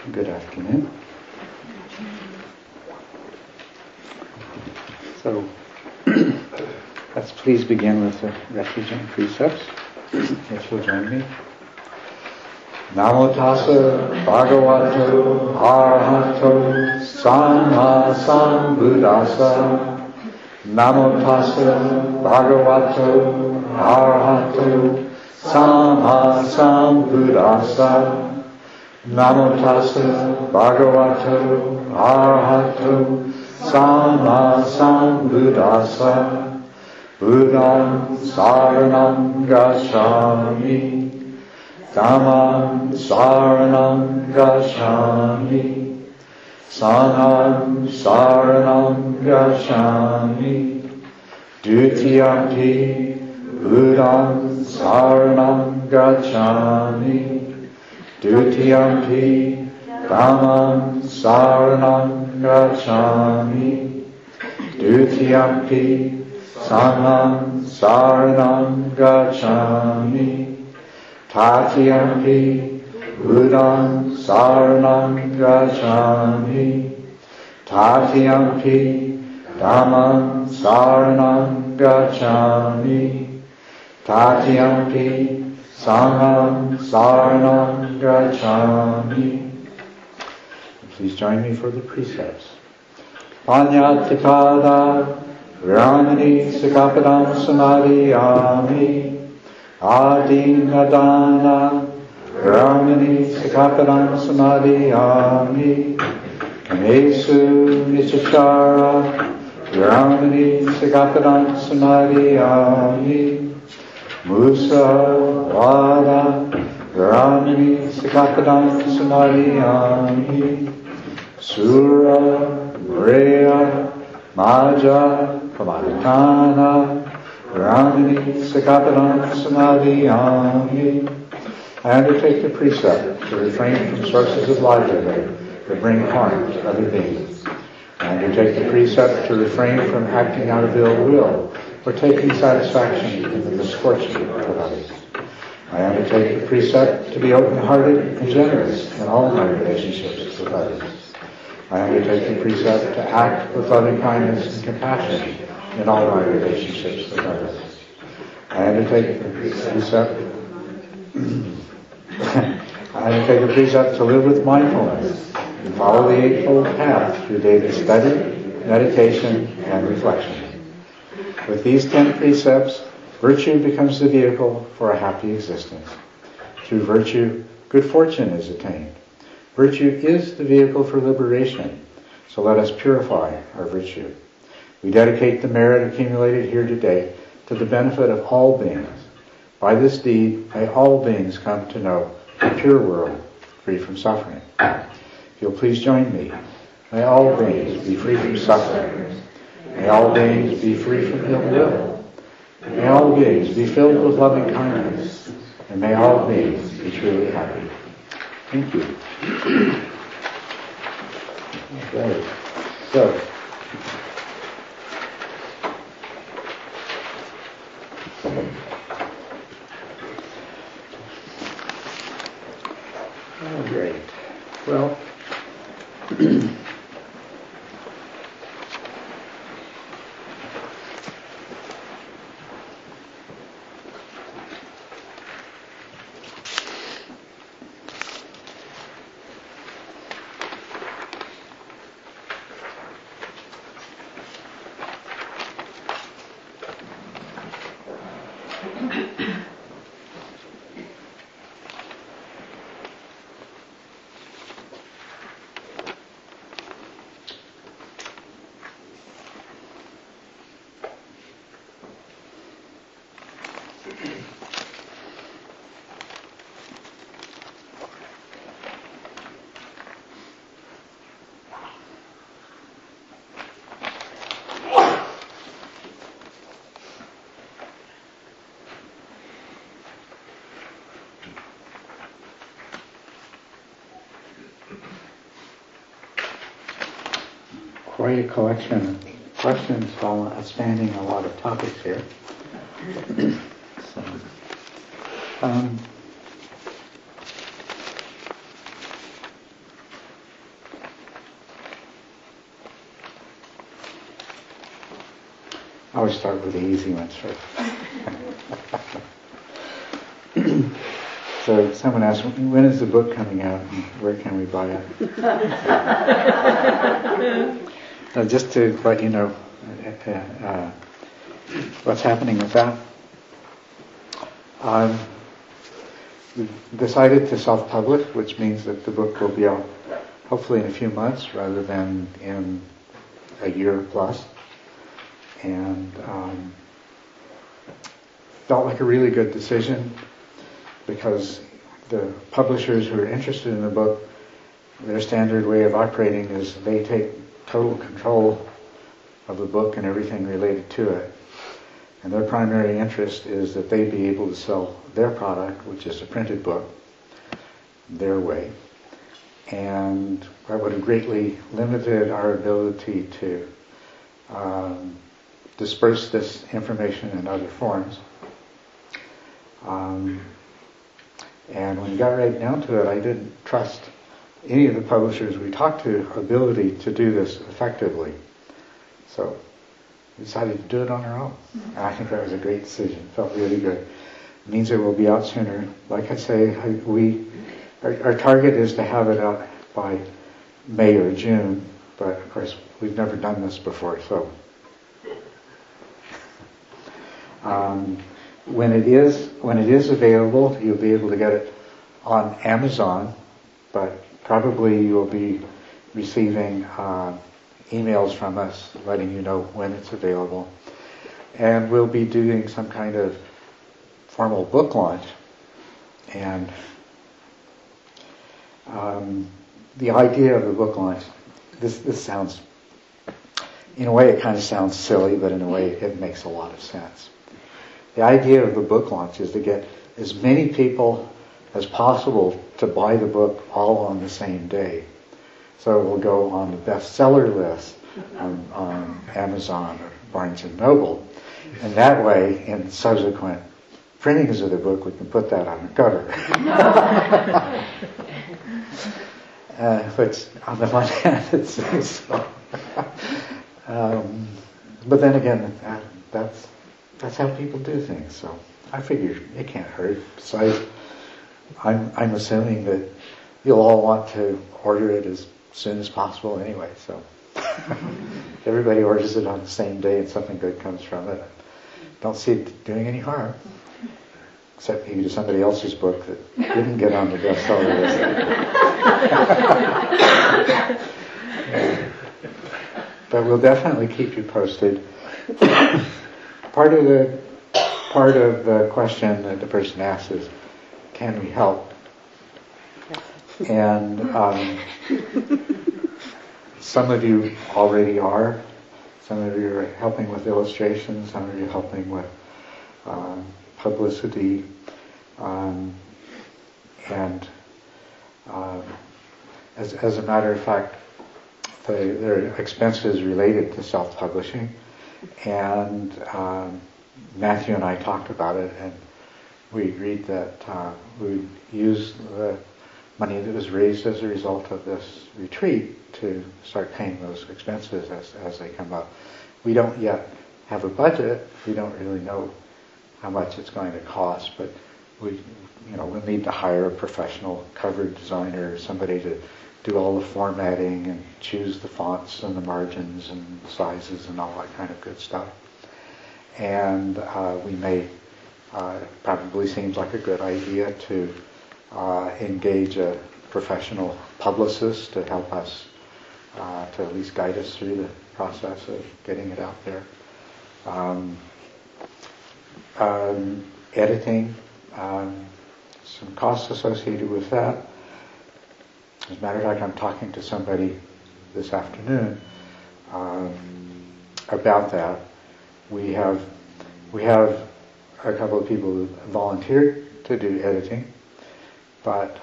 Good afternoon. So, let's please begin with the refuge precepts, if you'll join me. Namo tassa bhagavato arahato samma sambuddhassa. Namo tassa bhagavato arahato samma sambuddhassa. Namo tassa bhagavato arahato samma sambuddhassa. Buddham saranam gacchami. Dhammam saranam gacchami. Sangham saranam gacchami. Dutiyampi Buddham saranam gacchami. Dutiyampi Dhammam saranam gacchami. Dutiyampi Sangham saranam gacchami. Tatiyampi Buddham saranam gacchami. Tatiyampi Dhammam saranam gacchami. Tatiyampi Sangham saranam gacchami. Please join me for the precepts. Panyatikada Ramani Sikapadam Samadhiyami. Adinadana Ramani Sikapadam Samadhiyami. Kamesu Nichachara Ramani Sikapadam Samadhiyami. Musa Vada Ramani Sikapadam Samadhiyami. Sura Reya Maja Kamadikana Ramani Sikapadam Samadhiyami. I undertake the precept to refrain from sources of livelihood that bring harm to other beings. I undertake the precept to refrain from acting out of ill will or taking satisfaction in the misfortune of others. I undertake the precept to be open-hearted and generous in all my relationships with others. I undertake the precept to act with loving kindness and compassion in all my relationships with others. I undertake the precept to live with mindfulness and follow the Eightfold Path through daily study, meditation, and reflection. With these 10 precepts, virtue becomes the vehicle for a happy existence. Through virtue, good fortune is attained. Virtue is the vehicle for liberation, so let us purify our virtue. We dedicate the merit accumulated here today to the benefit of all beings. By this deed, may all beings come to know a pure world, free from suffering. If you'll please join me, may all beings be free from suffering. May all beings be free from ill will. May all beings be filled with loving kindness. And may all beings be truly happy. Thank you. Okay. So, oh, great. Well, quite a collection of questions spanning a lot of topics here. So, always start with the easy ones first. So someone asked, when is the book coming out and where can we buy it? Just to let you know what's happening with that. We've decided to self-publish, which means that the book will be out hopefully in a few months rather than in a year plus. And felt like a really good decision because the publishers who are interested in the book, their standard way of operating is they take total control of the book and everything related to it. And their primary interest is that they be able to sell their product, which is a printed book, their way. And that would have greatly limited our ability to disperse this information in other forms. And when we got right down to it, I didn't trust any of the publishers we talked to ability to do this effectively. So we decided to do it on our own. And I think that was a great decision. Felt really good. It means it will be out sooner. Like I say, our target is to have it out by May or June, but of course we've never done this before, so when it is available, you'll be able to get it on Amazon, but probably you'll be receiving emails from us letting you know when it's available. And we'll be doing some kind of formal book launch. And the idea of the book launch, this sounds, in a way it kind of sounds silly, but in a way it makes a lot of sense. The idea of the book launch is to get as many people as possible to buy the book all on the same day. So it will go on the bestseller list on Amazon or Barnes & Noble. And that way, in subsequent printings of the book, we can put that on the cover. Which, on the one hand, it seems so. But then again, that's how people do things. So I figure it can't hurt. Besides, I'm assuming that you'll all want to order it as soon as possible anyway. So everybody orders it on the same day and something good comes from it. Don't see it doing any harm. Except maybe to somebody else's book that didn't get on the bestseller list. But we'll definitely keep you posted. Part of the question that the person asks is, can we help? And some of you already are. Some of you are helping with illustrations. Some of you are helping with publicity. As a matter of fact, there are expenses related to self-publishing. And Matthew and I talked about it, and we agreed that we would use the money that was raised as a result of this retreat to start paying those expenses as they come up. We don't yet have a budget. We don't really know how much it's going to cost, but we'll need to hire a professional cover designer, somebody to do all the formatting and choose the fonts and the margins and sizes and all that kind of good stuff. And we may, probably seems like a good idea to engage a professional publicist to help us, to at least guide us through the process of getting it out there. Editing, some costs associated with that. As a matter of fact, I'm talking to somebody this afternoon about that. We have a couple of people who volunteered to do editing, but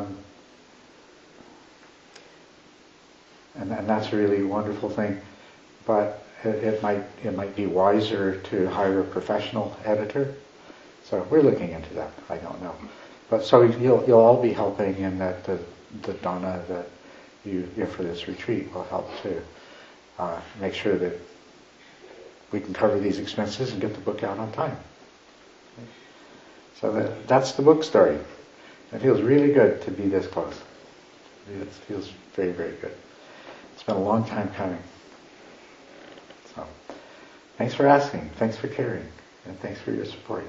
and that's a really wonderful thing. But it might be wiser to hire a professional editor. So we're looking into that. I don't know, but so you'll all be helping in that. The Dana that you give for this retreat will help to make sure that we can cover these expenses and get the book out on time. So that's the book story. It feels really good to be this close. It feels very, very good. It's been a long time coming. So, thanks for asking, thanks for caring, and thanks for your support.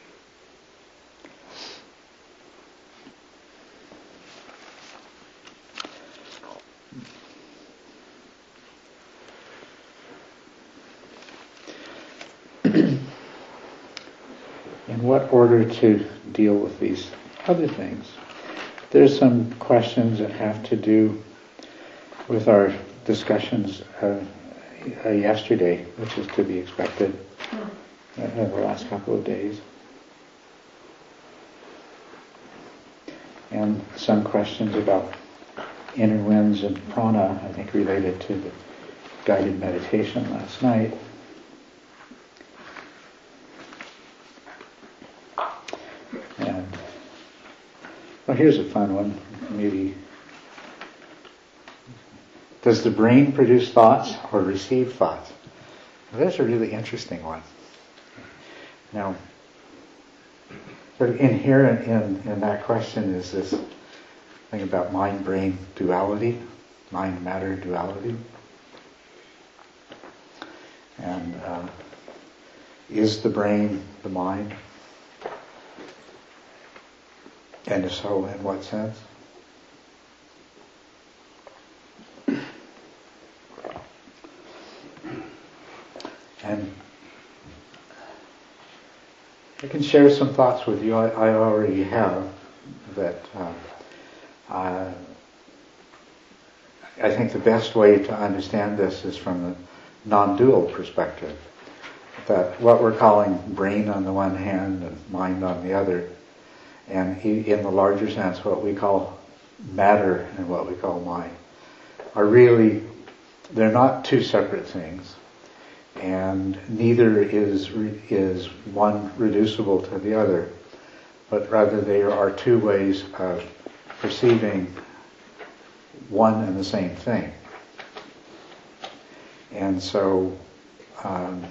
In what order to deal with these other things? There's some questions that have to do with our discussions yesterday, which is to be expected in the last couple of days. And some questions about inner winds and prana, I think related to the guided meditation last night. And well, here's a fun one, maybe. Does the brain produce thoughts or receive thoughts? Well, that's a really interesting one. Now, sort of inherent in that question is this thing about mind-brain duality, mind-matter duality. And is the brain the mind? And if so, in what sense? And I can share some thoughts with you. I already have that I think the best way to understand this is from the non-dual perspective. That what we're calling brain on the one hand and mind on the other, and in the larger sense what we call matter and what we call mind, are really, they're not two separate things. And neither is one reducible to the other, but rather they are two ways of perceiving one and the same thing. And so, and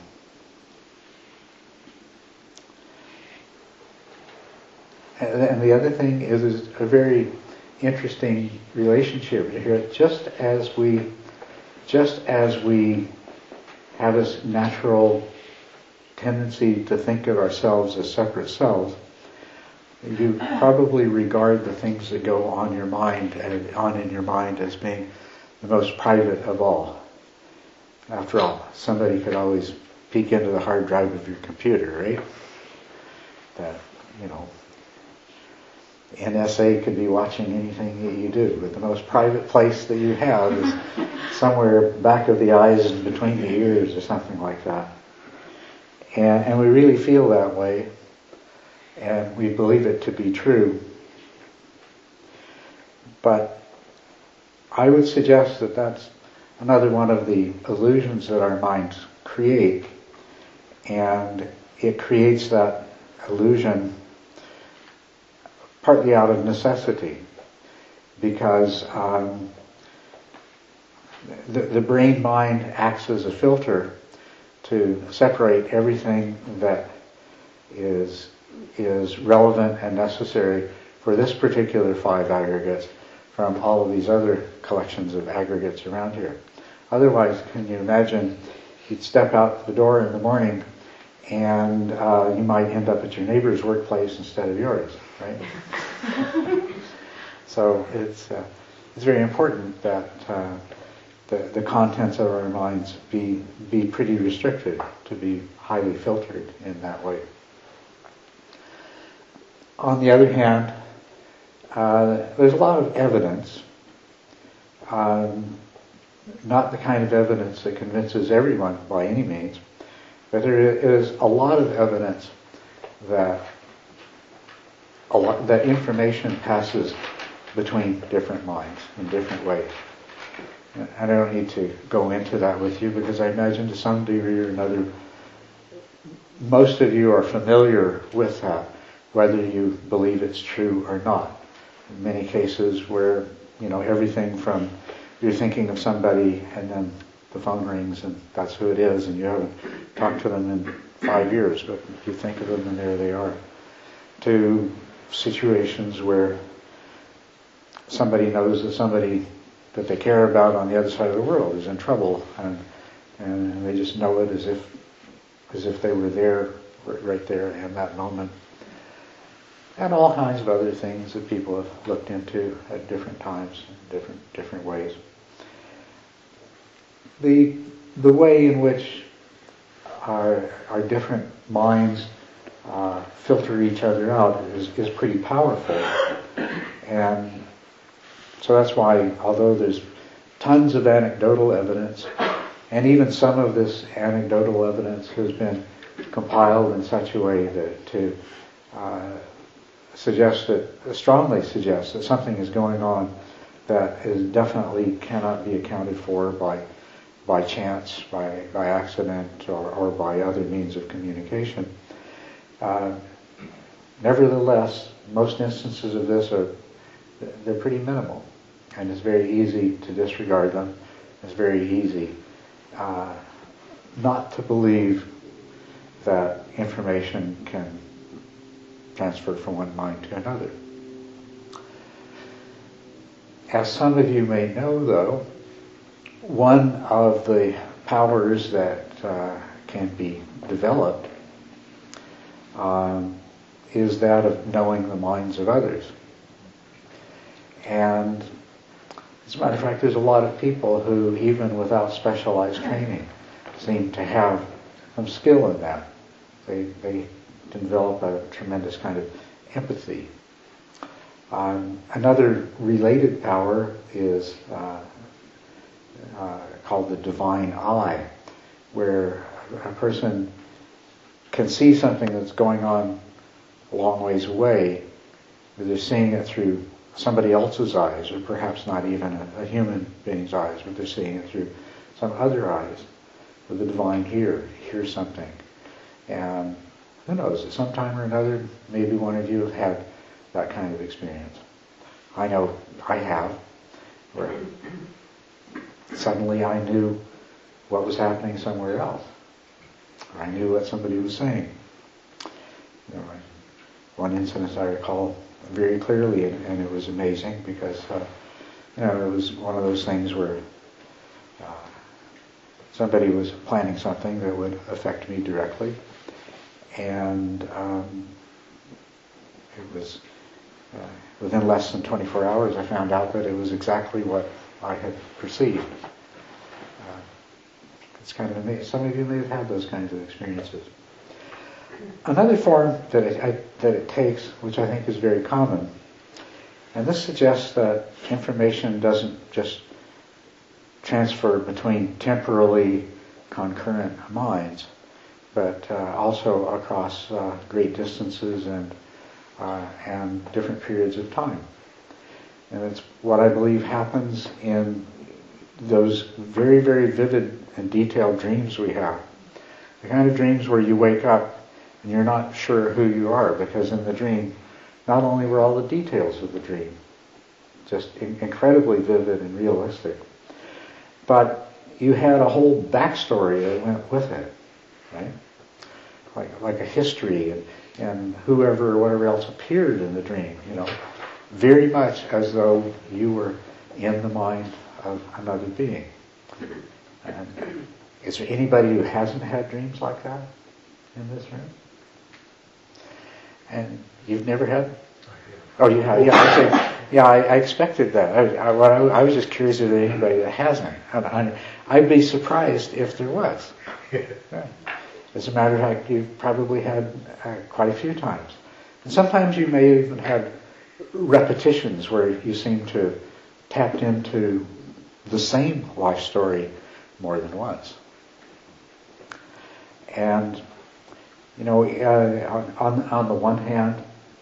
the other thing is a very interesting relationship here. Just as we have this natural tendency to think of ourselves as separate selves, you probably regard the things that go on in your mind as being the most private of all. After all, somebody could always peek into the hard drive of your computer, right? That, NSA could be watching anything that you do, but the most private place that you have is somewhere back of the eyes and between the ears or something like that. And we really feel that way, and we believe it to be true. But I would suggest that that's another one of the illusions that our minds create, and it creates that illusion partly out of necessity, because the brain-mind acts as a filter to separate everything that is relevant and necessary for this particular 5 aggregates from all of these other collections of aggregates around here. Otherwise, can you imagine you'd step out the door in the morning and you might end up at your neighbor's workplace instead of yours, right? So it's very important that the contents of our minds be pretty restricted, to be highly filtered in that way. On the other hand, there's a lot of evidence, not the kind of evidence that convinces everyone by any means, but there is a lot of evidence that that information passes between different minds in different ways. And I don't need to go into that with you, because I imagine to some degree or another, most of you are familiar with that, whether you believe it's true or not. In many cases where, everything from you're thinking of somebody and then the phone rings and that's who it is, and you haven't talked to them in 5 years, but you think of them and there they are. To situations where somebody knows that somebody that they care about on the other side of the world is in trouble, and they just know it as if they were there, right there in that moment. And all kinds of other things that people have looked into at different times, different ways. The way in which our different minds filter each other out is pretty powerful. And so that's why, although there's tons of anecdotal evidence, and even some of this anecdotal evidence has been compiled in such a way that to strongly suggest that something is going on that is definitely cannot be accounted for by chance, by accident, or by other means of communication. Nevertheless, most instances of this they're pretty minimal, and it's very easy to disregard them. It's very easy not to believe that information can transfer from one mind to another. As some of you may know, though, one of the powers that can be developed is that of knowing the minds of others. And as a matter of fact, there's a lot of people who, even without specialized training, seem to have some skill in that. They develop a tremendous kind of empathy. Another related power is called the divine eye, where a person can see something that's going on a long ways away, but they're seeing it through somebody else's eyes, or perhaps not even a human being's eyes, but they're seeing it through some other eyes. With the divine hears something. And who knows, at some time or another, maybe one of you have had that kind of experience. I know I have, where suddenly I knew what was happening somewhere else. I knew what somebody was saying. One incident I recall very clearly, and it was amazing because it was one of those things where somebody was planning something that would affect me directly, and it was within less than 24 hours I found out that it was exactly what I had perceived. It's kind of amazing. Some of you may have had those kinds of experiences. Another form that it takes, which I think is very common, and this suggests that information doesn't just transfer between temporally concurrent minds, but also across great distances and different periods of time. And it's what I believe happens in those very, very vivid and detailed dreams we have. The kind of dreams where you wake up and you're not sure who you are, because in the dream, not only were all the details of the dream just incredibly vivid and realistic, but you had a whole backstory that went with it, right? Like a history and whoever or whatever else appeared in the dream, very much as though you were in the mind of another being. And is there anybody who hasn't had dreams like that in this room? And you've never had? Oh, you have? Yeah, I expected that. I was just curious if there's anybody that hasn't. I'd be surprised if there was. As a matter of fact, you've probably had quite a few times. And sometimes you may even have repetitions where you seem to have tapped into the same life story more than once. And, on the one hand,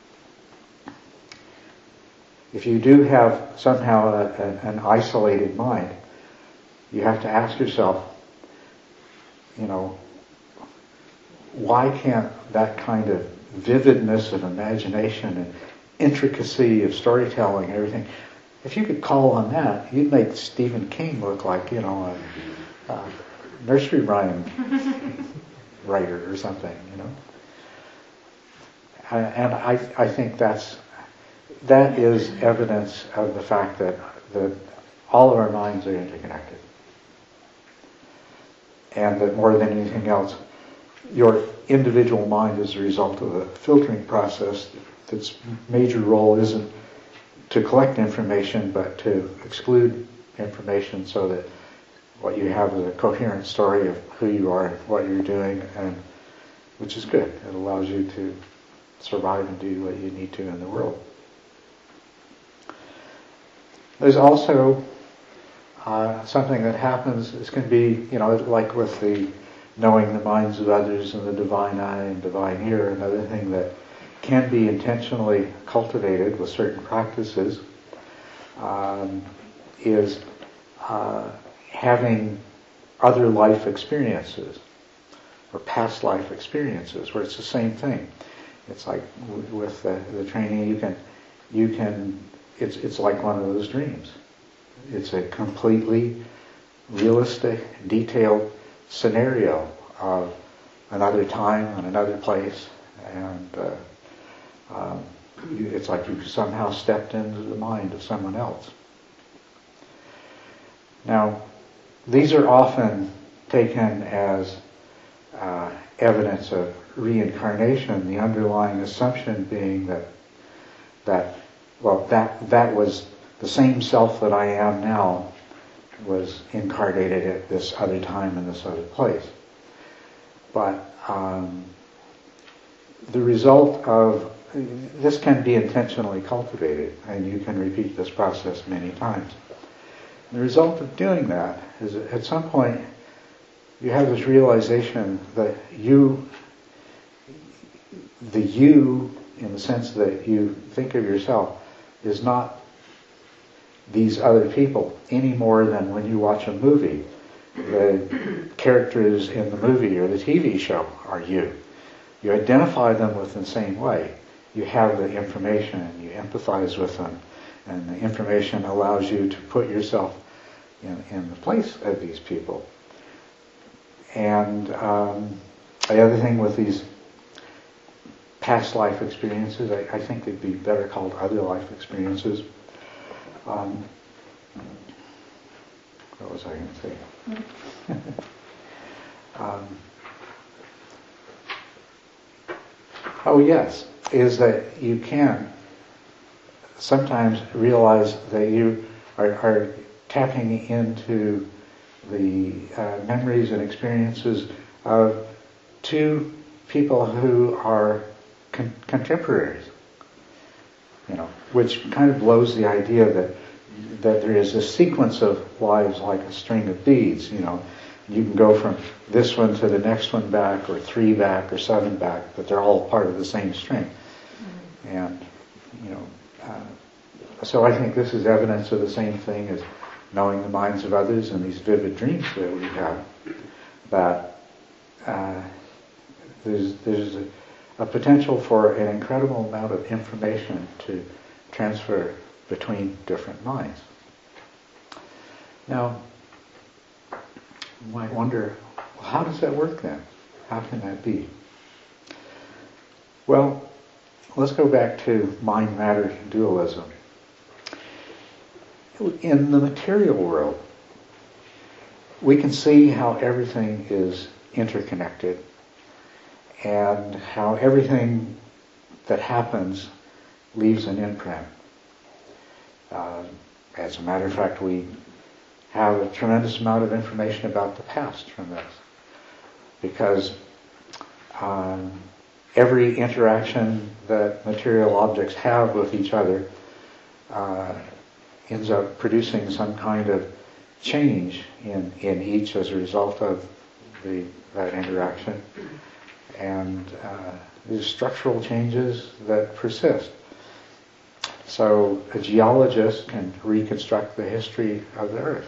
if you do have somehow an isolated mind, you have to ask yourself, why can't that kind of vividness of imagination and intricacy of storytelling and everything, if you could call on that, you'd make Stephen King look like, a nursery rhyme writer or something, you know. And I think that is evidence of the fact that all of our minds are interconnected. And that more than anything else, your individual mind is a result of a filtering process. Its major role isn't to collect information, but to exclude information so that what you have is a coherent story of who you are and what you're doing, and which is good. It allows you to survive and do what you need to in the world. There's also something that happens. This can be, like with the knowing the minds of others and the divine eye and divine ear. Another thing that can be intentionally cultivated with certain practices is having other life experiences or past life experiences where it's the same thing. It's like with the training, it's like one of those dreams. It's a completely realistic, detailed scenario of another time and another place, and it's like you've somehow stepped into the mind of someone else. Now, these are often taken as evidence of reincarnation, the underlying assumption being that was the same self that I am now was incarnated at this other time in this other place. But the result of this can be intentionally cultivated, and you can repeat this process many times. The result of doing that is that at some point you have this realization that the you, in the sense that you think of yourself, is not these other people any more than when you watch a movie. The characters in the movie or the TV show are you. You identify them with the same way. You have the information and you empathize with them, and the information allows you to put yourself in the place of these people. And the other thing with these past life experiences, I think they'd be better called other life experiences. What was I going to say? Yes, is that you can sometimes realize that you are tapping into the memories and experiences of two people who are contemporaries, which kind of blows the idea that there is a sequence of lives like a string of beads. You can go from this one to the next one back, or 3 back, or 7 back, but they're all part of the same string. And so I think this is evidence of the same thing as knowing the minds of others and these vivid dreams that we have. That there's a potential for an incredible amount of information to transfer between different minds. Now, you might wonder, well, how does that work then? How can that be? Well, let's go back to mind-matter dualism. In the material world, we can see how everything is interconnected and how everything that happens leaves an imprint. As a matter of fact, we have a tremendous amount of information about the past from this, because every interaction that material objects have with each other ends up producing some kind of change in each as a result of that interaction. And these structural changes that persist. So a geologist can reconstruct the history of the Earth.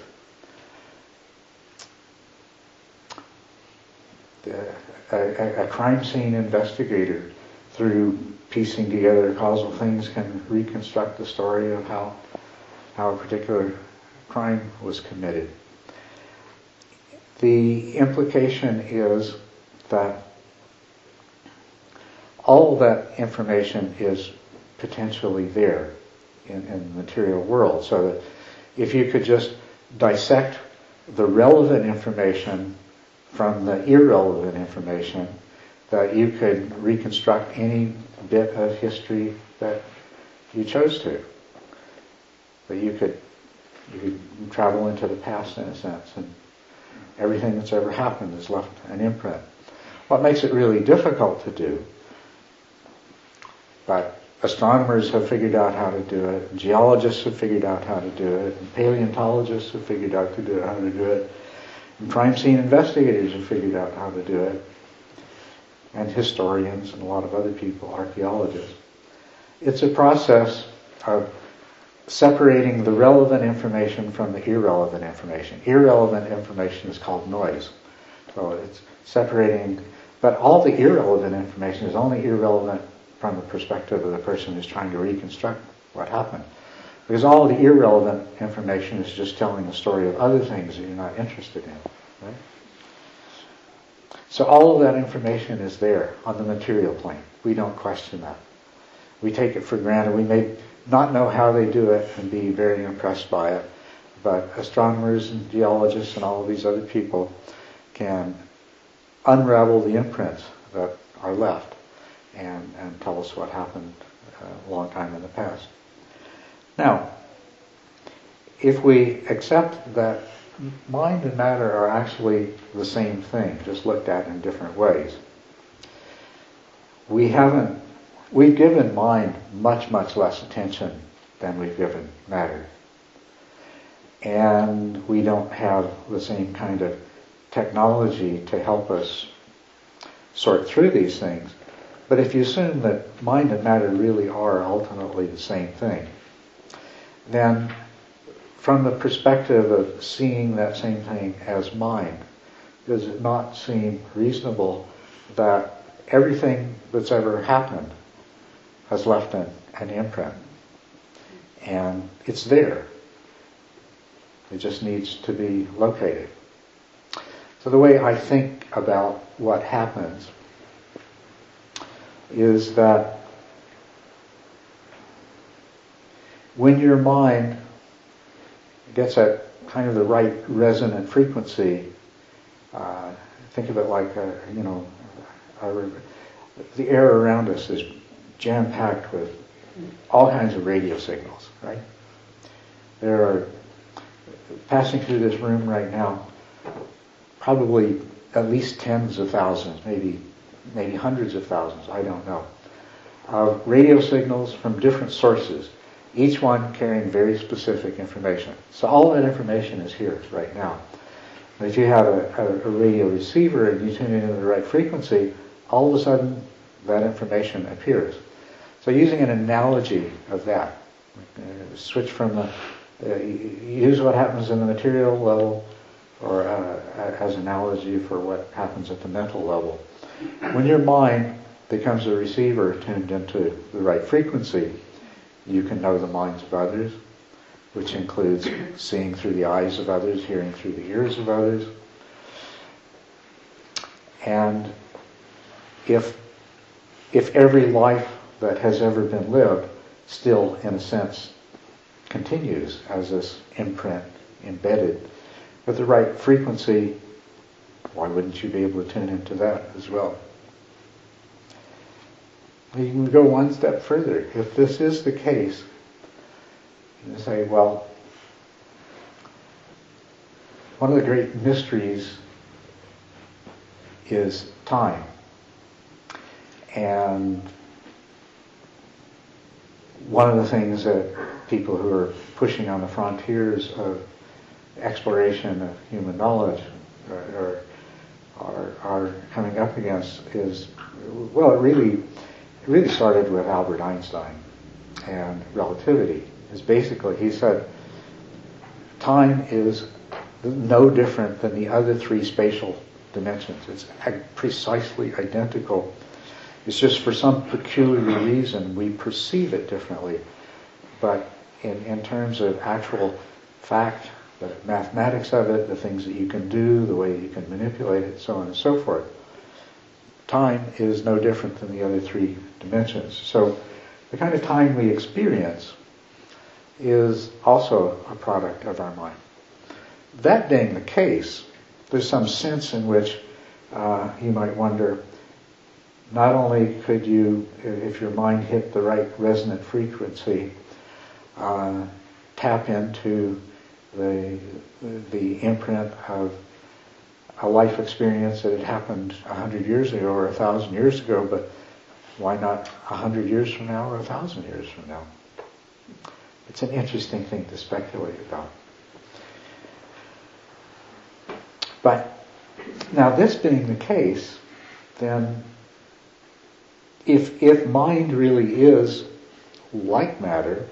A crime scene investigator, through piecing together causal things, can reconstruct the story of how a particular crime was committed. the implication is that all that information is potentially there in the material world. So that if you could just dissect the relevant information from the irrelevant information, that you could reconstruct any bit of history that you chose to. That you could travel into the past in a sense, and everything that's ever happened has left an imprint. What makes it really difficult to do, but astronomers have figured out how to do it, and geologists have figured out how to do it, and paleontologists have figured out how to do it, and crime scene investigators have figured out how to do it, and historians and a lot of other people, archaeologists. It's a process of separating the relevant information from the irrelevant information. Irrelevant information is called noise. So it's separating, but all the irrelevant information is only irrelevant from the perspective of the person who's trying to reconstruct what happened. Because all the irrelevant information is just telling the story of other things that you're not interested in. Right? So all of that information is there on the material plane. We don't question that. We take it for granted. We may not know how they do it and be very impressed by it, but astronomers and geologists and all of these other people can unravel the imprints that are left and tell us what happened a long time in the past. Now, if we accept that mind and matter are actually the same thing, just looked at in different ways, we've given mind much, much less attention than we've given matter. And we don't have the same kind of technology to help us sort through these things. But if you assume that mind and matter really are ultimately the same thing, then from the perspective of seeing that same thing as mind, does it not seem reasonable that everything that's ever happened has left an imprint? And it's there. It just needs to be located. So the way I think about what happens is that when your mind gets at kind of the right resonant frequency, think of it like the air around us is jam-packed with all kinds of radio signals, right? There are, passing through this room right now, probably at least tens of thousands, maybe hundreds of thousands, I don't know, of radio signals from different sources, each one carrying very specific information. So all that information is here right now. And if you have a radio receiver and you tune into the right frequency, all of a sudden that information appears. So using an analogy of that, switch from use what happens in the material level or as analogy for what happens at the mental level. When your mind becomes a receiver tuned into the right frequency, you can know the minds of others, which includes seeing through the eyes of others, hearing through the ears of others. And if every life that has ever been lived still, in a sense, continues as this imprint embedded with the right frequency, why wouldn't you be able to tune into that as well? You can go one step further. If this is the case, you say, well, one of the great mysteries is time. And one of the things that people who are pushing on the frontiers of exploration of human knowledge are coming up against is, well, it really started with Albert Einstein and relativity. Is basically, he said, time is no different than the other three spatial dimensions. It's precisely identical. It's just for some peculiar reason we perceive it differently. But in terms of actual fact the mathematics of it, the things that you can do, the way you can manipulate it, so on and so forth. Time is no different than the other three dimensions. So the kind of time we experience is also a product of our mind. That being the case, there's some sense in which you might wonder, not only could you, if your mind hit the right resonant frequency, tap into the imprint of a life experience that had happened 100 years ago or 1,000 years ago, but why not 100 years from now or 1,000 years from now? It's an interesting thing to speculate about. But now, this being the case, then if mind really is like matter,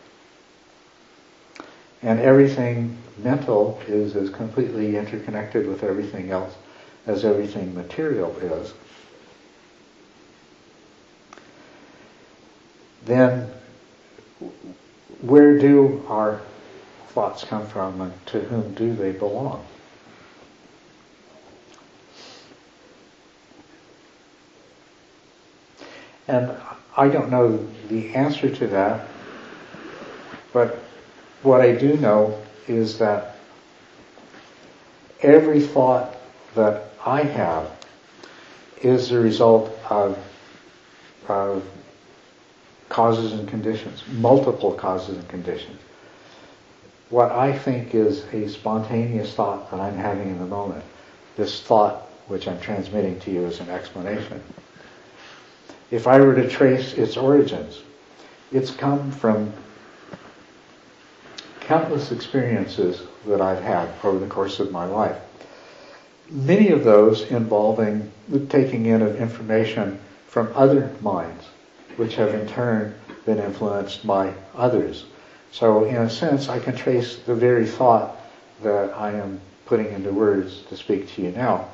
and everything mental is as completely interconnected with everything else as everything material is, then where do our thoughts come from, and to whom do they belong? And I don't know the answer to that, but what I do know is that every thought that I have is the result of causes and conditions, multiple causes and conditions. What I think is a spontaneous thought that I'm having in the moment, this thought which I'm transmitting to you as an explanation, if I were to trace its origins, it's come from countless experiences that I've had over the course of my life. Many of those involving the taking in of information from other minds, which have in turn been influenced by others. So in a sense, I can trace the very thought that I am putting into words to speak to you now.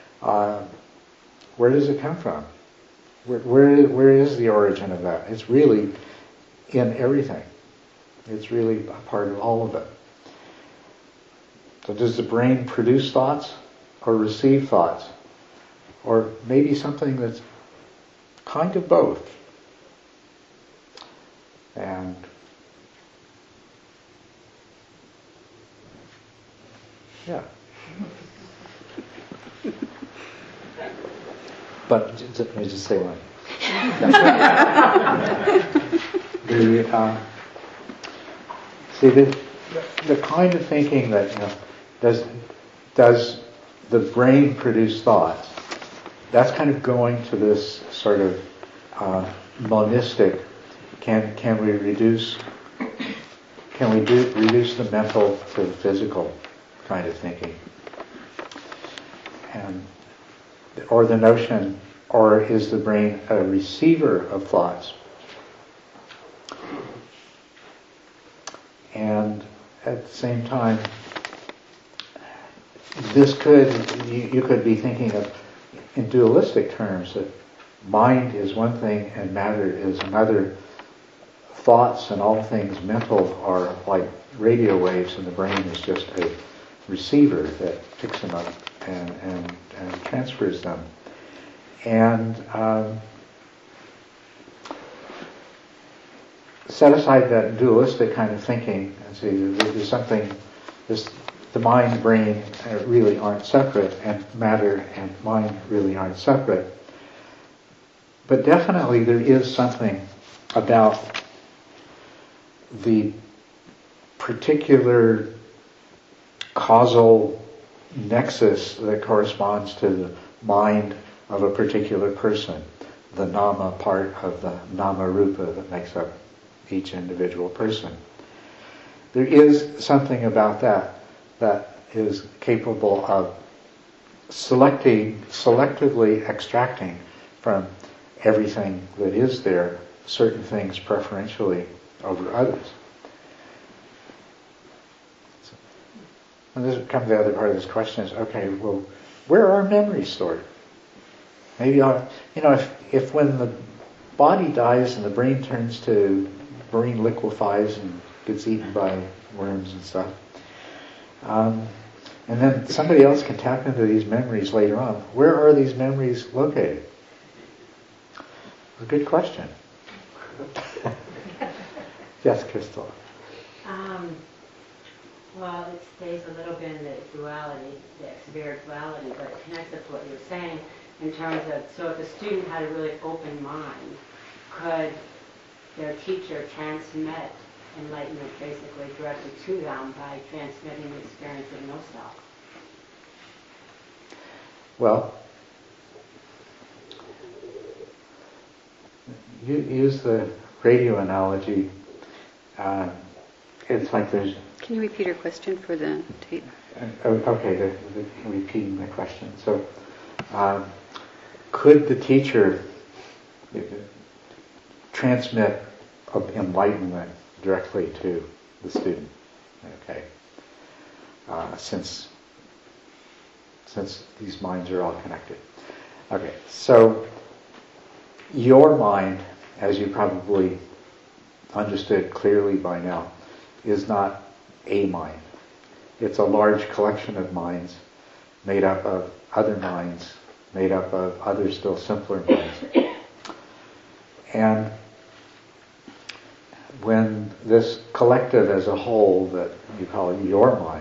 Where does it come from? Where is the origin of that? It's really in everything. It's really a part of all of it. So does the brain produce thoughts or receive thoughts? Or maybe something that's kind of both? And yeah. But let me just say one. See, the kind of thinking that, does the brain produce thoughts? That's kind of going to this sort of monistic. Can we reduce the mental to the physical kind of thinking? Or the notion, or is the brain a receiver of thoughts? And at the same time, you could be thinking of in dualistic terms, that mind is one thing and matter is another. Thoughts and all things mental are like radio waves, and the brain is just a receiver that picks them up and transfers them. And set aside that dualistic kind of thinking and see there's something, the mind and brain really aren't separate, and matter and mind really aren't separate. But definitely there is something about the particular causal nexus that corresponds to the mind of a particular person, the nama part of the nama rupa that makes up each individual person. There is something about that is capable of selectively extracting from everything that is there certain things preferentially over others. And this comes to the other part of this question is, okay, well, where are memories stored? Maybe, if when the body dies and the brain brain liquefies and gets eaten by worms and stuff, And then somebody else can tap into these memories later on. Where are these memories located? It's a good question. Yes, Crystal. Well, it stays a little bit in the duality, the spirituality, but it connects up to what you were saying in terms of, so if a student had a really open mind, could their teacher transmit enlightenment basically directly to them by transmitting the experience of no self? Well, you use the radio analogy. It's like there's... Can you repeat your question for the tape? Okay, repeating the question. So, could the teacher transmit enlightenment directly to the student? Okay, since these minds are all connected. Okay, so your mind, as you probably understood clearly by now, is not a mind. It's a large collection of minds made up of other minds, made up of other still simpler minds. And when this collective as a whole that you call your mind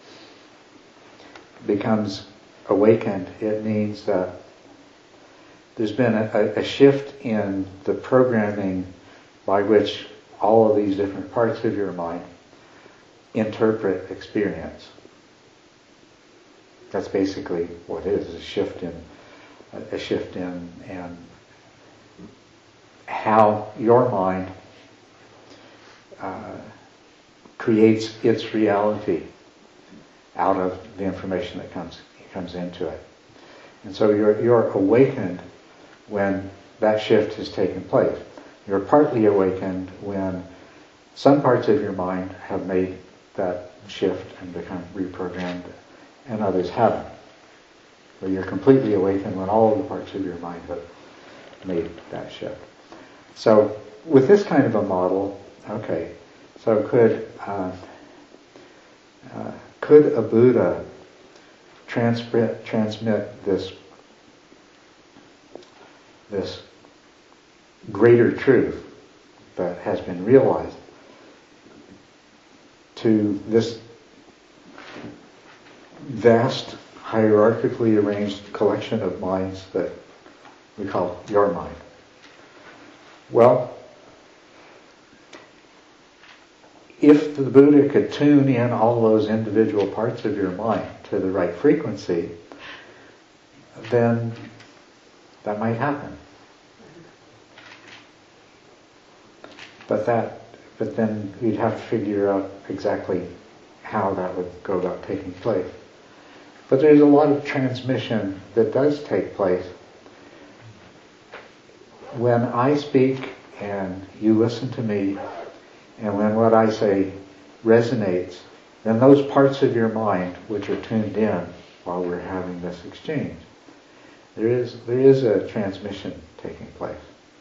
becomes awakened, it means that there's been a shift in the programming by which all of these different parts of your mind interpret experience. That's basically what it is, a shift in how your mind creates its reality out of the information that comes into it. And so you're awakened when that shift has taken place. You're partly awakened when some parts of your mind have made that shift and become reprogrammed, and others haven't. But you're completely awakened when all of the parts of your mind have made that shift. So with this kind of a model, okay, so could a Buddha transmit this greater truth that has been realized to this vast, hierarchically arranged collection of minds that we call your mind? Well, if the Buddha could tune in all those individual parts of your mind to the right frequency, then that might happen. But then we'd have to figure out exactly how that would go about taking place. But there's a lot of transmission that does take place. When I speak and you listen to me, and when what I say resonates, then those parts of your mind which are tuned in while we're having this exchange, there is a transmission taking place.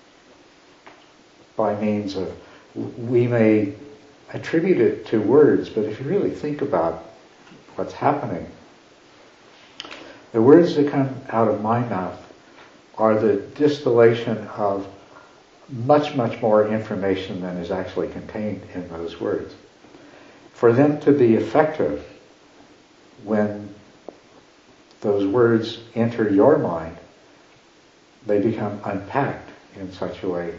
By means of, we may attribute it to words, but if you really think about what's happening, the words that come out of my mouth are the distillation of much, much more information than is actually contained in those words. For them to be effective when those words enter your mind, they become unpacked in such a way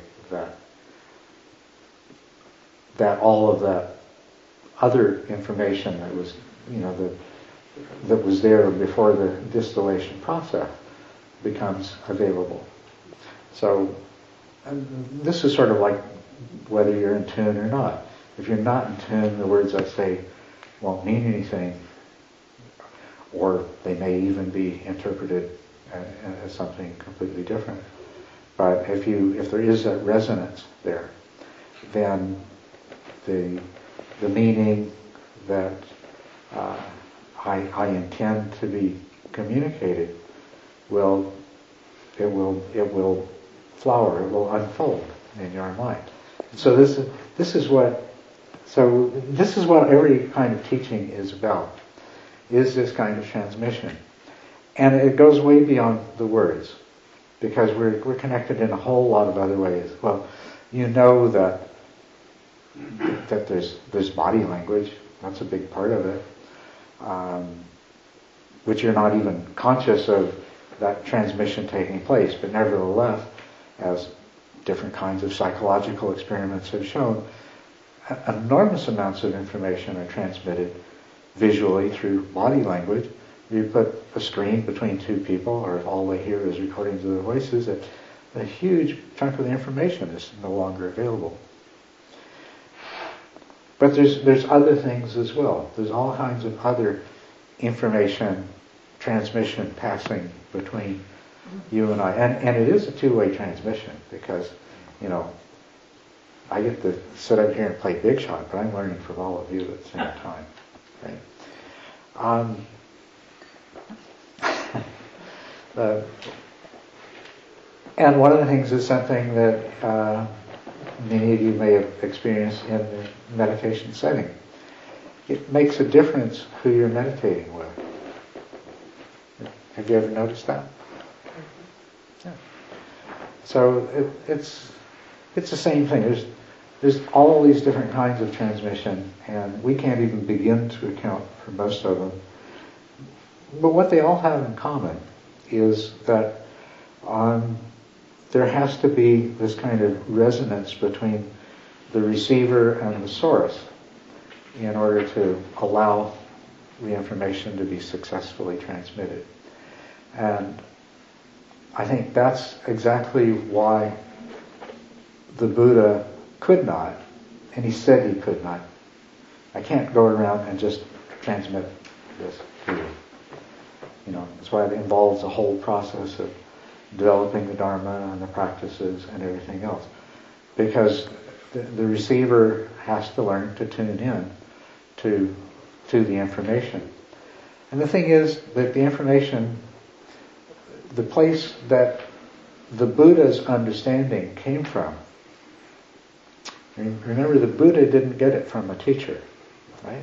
that all of that other information that was, that was there before the distillation process becomes available. So this is sort of like whether you're in tune or not. If you're not in tune, the words I say won't mean anything, or they may even be interpreted as something completely different. But if there is that resonance there, then the meaning that I intend to be communicated will flower, it will unfold in your mind. So this is what every kind of teaching is about. is this kind of transmission. And it goes way beyond the words, because we're connected in a whole lot of other ways. Well, you know that there's body language. That's a big part of it, which you're not even conscious of that transmission taking place. But nevertheless, as different kinds of psychological experiments have shown, enormous amounts of information are transmitted visually through body language. You put a screen between two people, or if all they hear is recordings of their voices, a huge chunk of the information is no longer available. But there's other things as well. There's all kinds of other information transmission passing between you and I. And it is a two-way transmission, because, I get to sit up here and play big shot, but I'm learning from all of you at the same time. Right? And one of the things is something that many of you may have experienced in the meditation setting. It makes a difference who you're meditating with. Have you ever noticed that? Yeah. So it's the same thing. There's all these different kinds of transmission, and we can't even begin to account for most of them. But what they all have in common is that there has to be this kind of resonance between the receiver and the source in order to allow the information to be successfully transmitted. And I think that's exactly why the Buddha could not, and he said he could not. I can't go around and just transmit this to you. That's why it involves a whole process of developing the Dharma and the practices and everything else. Because the receiver has to learn to tune in to the information. And the thing is that the information, the place that the Buddha's understanding came from, remember, the Buddha didn't get it from a teacher, right?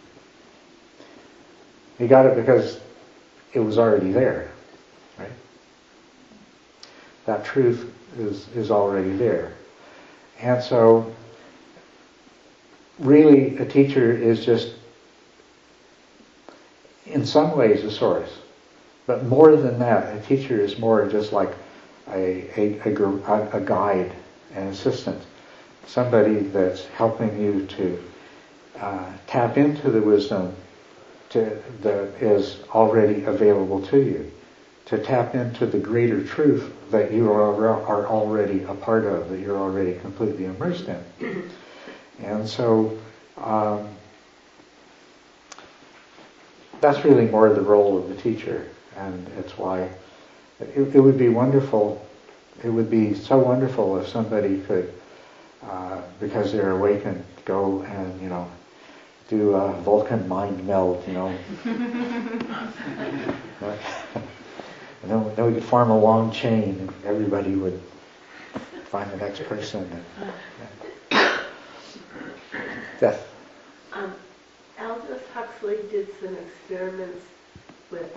He got it because it was already there, right? That truth is already there. And so, really, a teacher is just, in some ways, a source. But more than that, a teacher is more just like a guide, an assistant. Somebody that's helping you to tap into the wisdom that is already available to you, to tap into the greater truth that you are already a part of, that you're already completely immersed in. And so that's really more the role of the teacher, and it's why it would be wonderful, it would be so wonderful if somebody could, because they're awakened, go and, do a Vulcan mind meld, And then we could form a long chain, and everybody would find the next person. Death. Aldous Huxley did some experiments with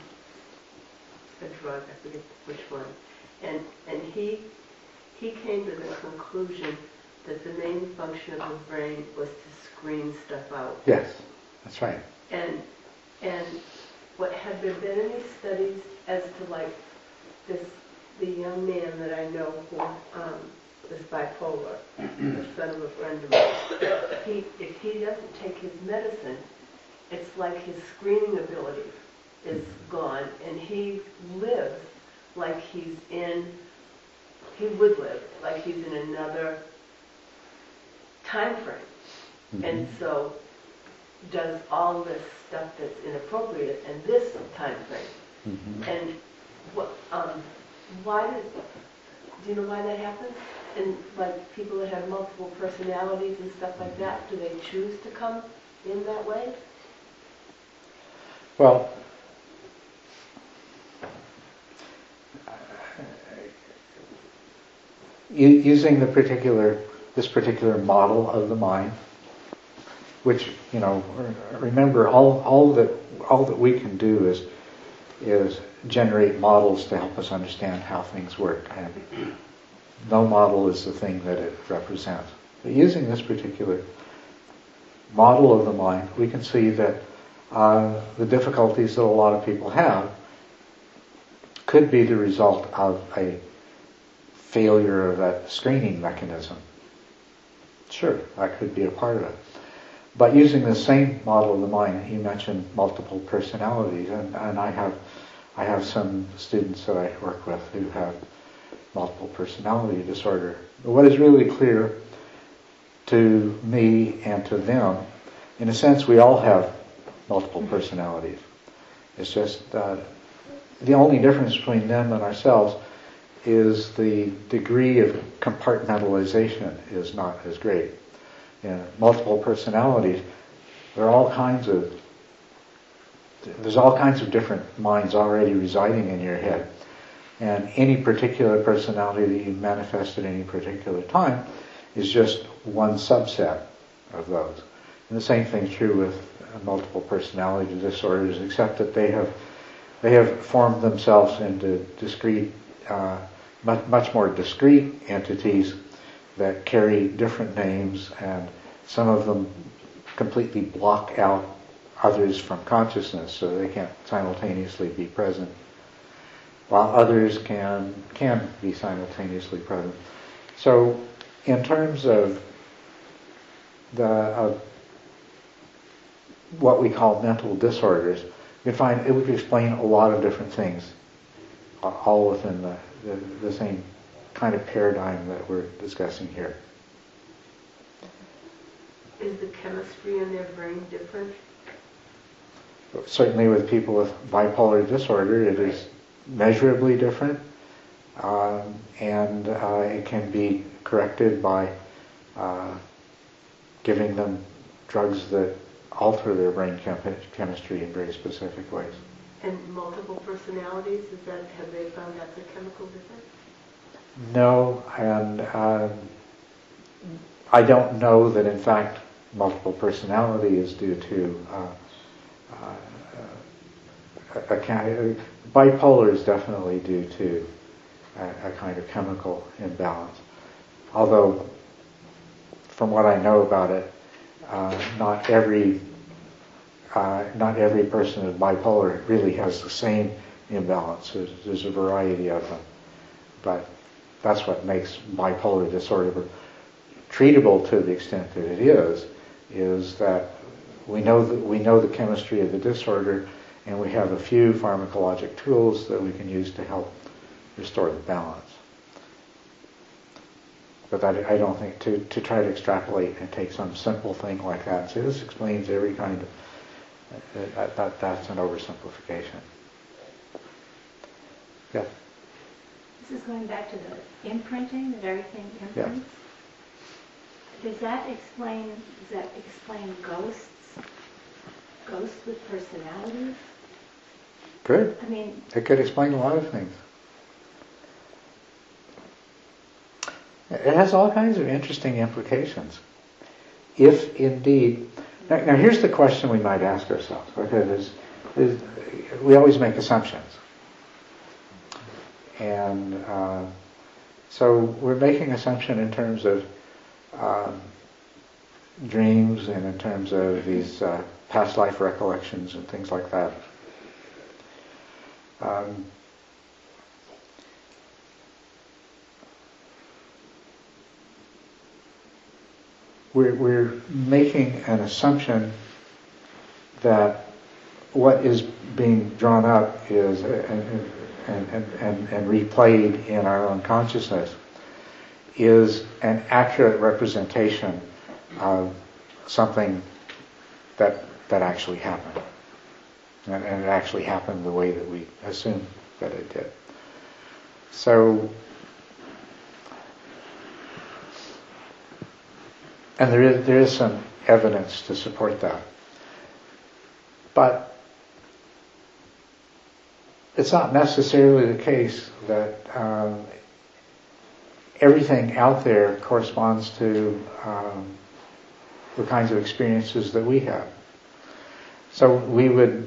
a drug, I forget which one, and he came to the conclusion that the main function of the brain was to screen stuff out. Yes, that's right. And what have there been any studies as to the young man that I know who is bipolar, the son of a friend of mine, if he doesn't take his medicine, it's like his screening ability is gone, and he lives like he would live like he's in another time frame. Mm-hmm. And so does all this stuff that's inappropriate in this time frame. Mm-hmm. And do you know why that happens? And like people that have multiple personalities and stuff like that, do they choose to come in that way? Well, using this particular model of the mind, which, remember all that we can do is generate models to help us understand how things work. And no model is the thing that it represents. But using this particular model of the mind, we can see that the difficulties that a lot of people have could be the result of a failure of that screening mechanism. Sure, that could be a part of it. But using the same model of the mind, you mentioned multiple personalities, and I have some students that I work with who have multiple personality disorder. But what is really clear to me and to them, in a sense, we all have multiple personalities. It's just the only difference between them and ourselves is the degree of compartmentalization is not as great. Multiple personalities, there's all kinds of different minds already residing in your head. And any particular personality that you manifest at any particular time is just one subset of those. And the same thing's true with multiple personality disorders, except that they have formed themselves into discrete, much more discrete entities that carry different names, and some of them completely block out others from consciousness, so they can't simultaneously be present, while others can be simultaneously present. So, in terms of what we call mental disorders, you can find it would explain a lot of different things, all within the same kind of paradigm that we're discussing here. Is the chemistry in their brain different? Certainly with people with bipolar disorder, it is measurably different, and it can be corrected by giving them drugs that alter their brain chemistry in very specific ways. And multiple personalities, have they found that's a chemical difference? No, and I don't know that in fact multiple personality is due to bipolar is definitely due to a kind of chemical imbalance. Although, from what I know about it, not every person with bipolar really has the same imbalance. There's a variety of them, but that's what makes bipolar disorder treatable to the extent that it is that we know the chemistry of the disorder, and we have a few pharmacologic tools that we can use to help restore the balance. But I don't think to try to extrapolate and take some simple thing like that and say this explains every kind of that's an oversimplification. Yeah. This is going back to the imprinting, that everything imprints. Yeah. Does that explain ghosts? Ghosts with personalities? Good. I mean, it could explain a lot of things. It has all kinds of interesting implications. If indeed, now here's the question we might ask ourselves. Okay, we always make assumptions, and so we're making assumption in terms of dreams and in terms of these past life recollections and things like that. We're making an assumption that what is being drawn up is and replayed in our own consciousness is an accurate representation of something that actually happened. And it actually happened the way that we assumed that it did. So, and there is some evidence to support that. But it's not necessarily the case that everything out there corresponds to the kinds of experiences that we have. So we would,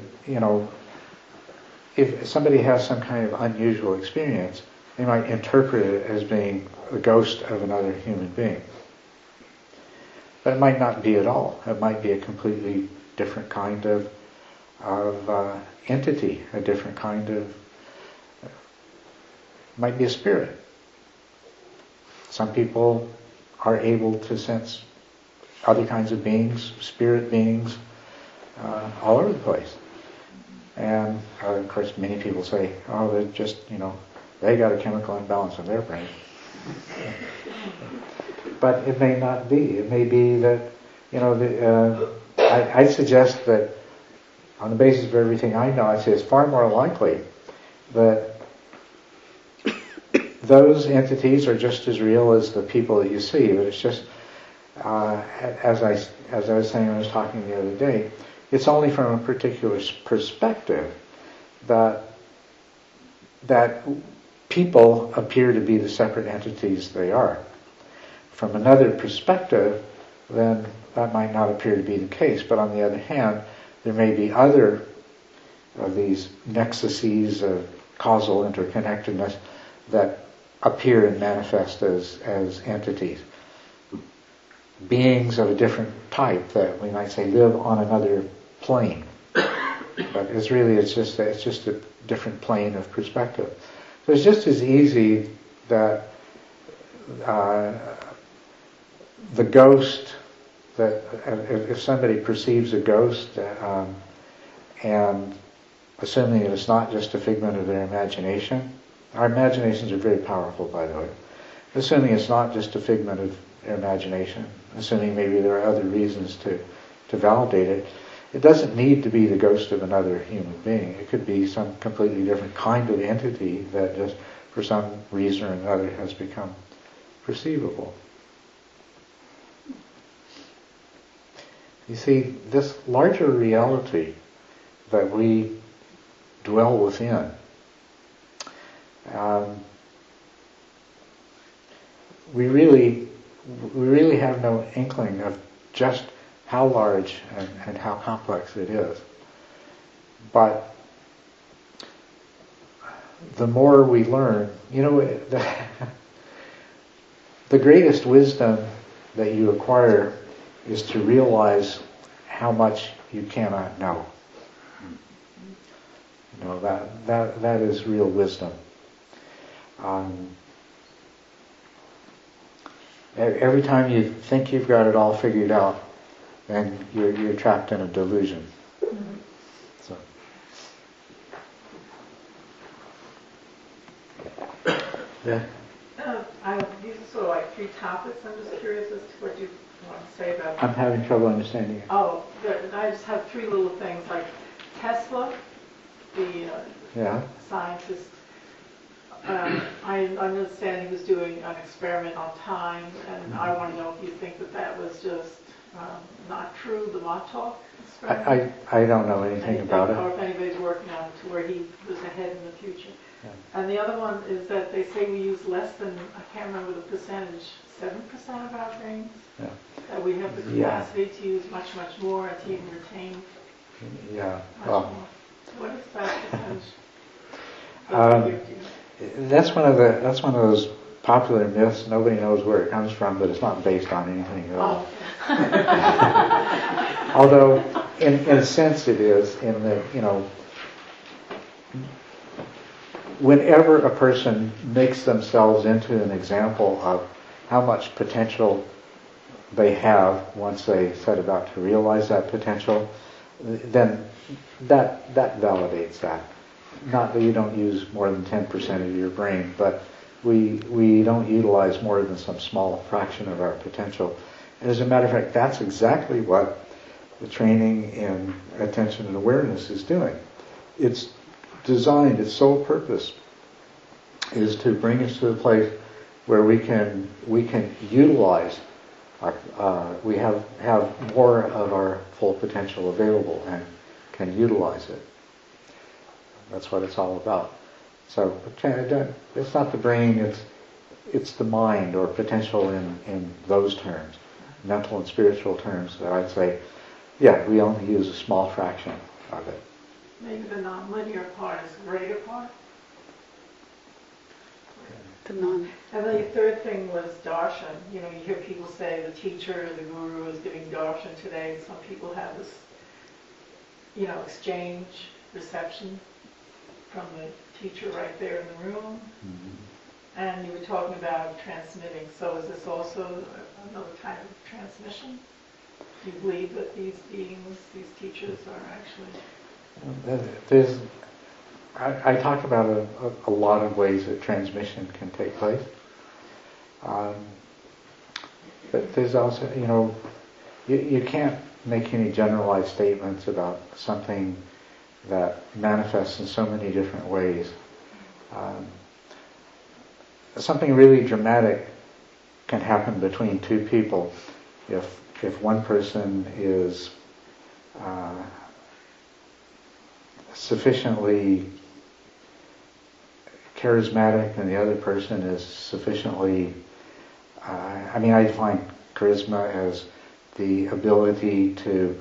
if somebody has some kind of unusual experience, they might interpret it as being the ghost of another human being. But it might not be at all. It might be a completely different kind of entity, a different kind of, might be a spirit. Some people are able to sense other kinds of beings, spirit beings, all over the place. And of course many people say, oh, they're just, they got a chemical imbalance in their brain. But it may not be. It may be that, I suggest that on the basis of everything I know, I say it's far more likely that those entities are just as real as the people that you see. But it's just, as I was saying when I was talking the other day, it's only from a particular perspective that people appear to be the separate entities they are. From another perspective, then that might not appear to be the case. But on the other hand, there may be other of these nexuses of causal interconnectedness that appear and manifest as entities. Beings of a different type that we might say live on another plane. But it's just a different plane of perspective. So it's just as easy that the ghost, that if somebody perceives a ghost, and assuming that it's not just a figment of their imagination, our imaginations are very powerful, by the way. Assuming it's not just a figment of their imagination, assuming maybe there are other reasons to validate it, it doesn't need to be the ghost of another human being. It could be some completely different kind of entity that just for some reason or another has become perceivable. You see, this larger reality that we dwell within, we really have no inkling of just how large and how complex it is. But the more we learn, the greatest wisdom that you acquire is to realize how much you cannot know. That is real wisdom. Every time you think you've got it all figured out, then you're trapped in a delusion. Mm-hmm. So. Yeah. These are sort of like three topics. I'm just curious as to what you want to say about them. I'm having trouble understanding it. Oh, I just have three little things, like Tesla, the scientist. I understand he was doing an experiment on time, and I want to know if you think that was just not true, the Montauk experiment. I don't know anything about it. Or if anybody's working on it to where he was ahead in the future. Yeah. And the other one is that they say we use less than, I can't remember the percentage, 7% of our brains. Yeah. That we have the capacity to use much, much more and to even retain much more. What is that percentage? That's one of those popular myths. Nobody knows where it comes from, but it's not based on anything at all. Although, in a sense, it is. In that, whenever a person makes themselves into an example of how much potential they have once they set about to realize that potential, then that validates that. Not that you don't use more than 10% of your brain, but we don't utilize more than some small fraction of our potential. And as a matter of fact, that's exactly what the training in attention and awareness is doing. It's designed, its sole purpose is to bring us to a place where we can utilize we have more of our full potential available and can utilize it. That's what it's all about. So it's not the brain, it's the mind or potential in those terms. mental and spiritual terms, that I'd say, yeah, we only use a small fraction of it. Maybe the non-linear part is the greater part. The non. And then the third thing was darshan. You hear people say the teacher, the guru is giving darshan today. Some people have this, exchange, reception from the teacher right there in the room. Mm-hmm. And you were talking about transmitting. So is this also another type of transmission? Do you believe that these beings, these teachers are actually... I talk about a lot of ways that transmission can take place. But there's also, you can't make any generalized statements about something that manifests in so many different ways. Something really dramatic can happen between two people if one person is sufficiently charismatic and the other person is sufficiently, I define charisma as the ability to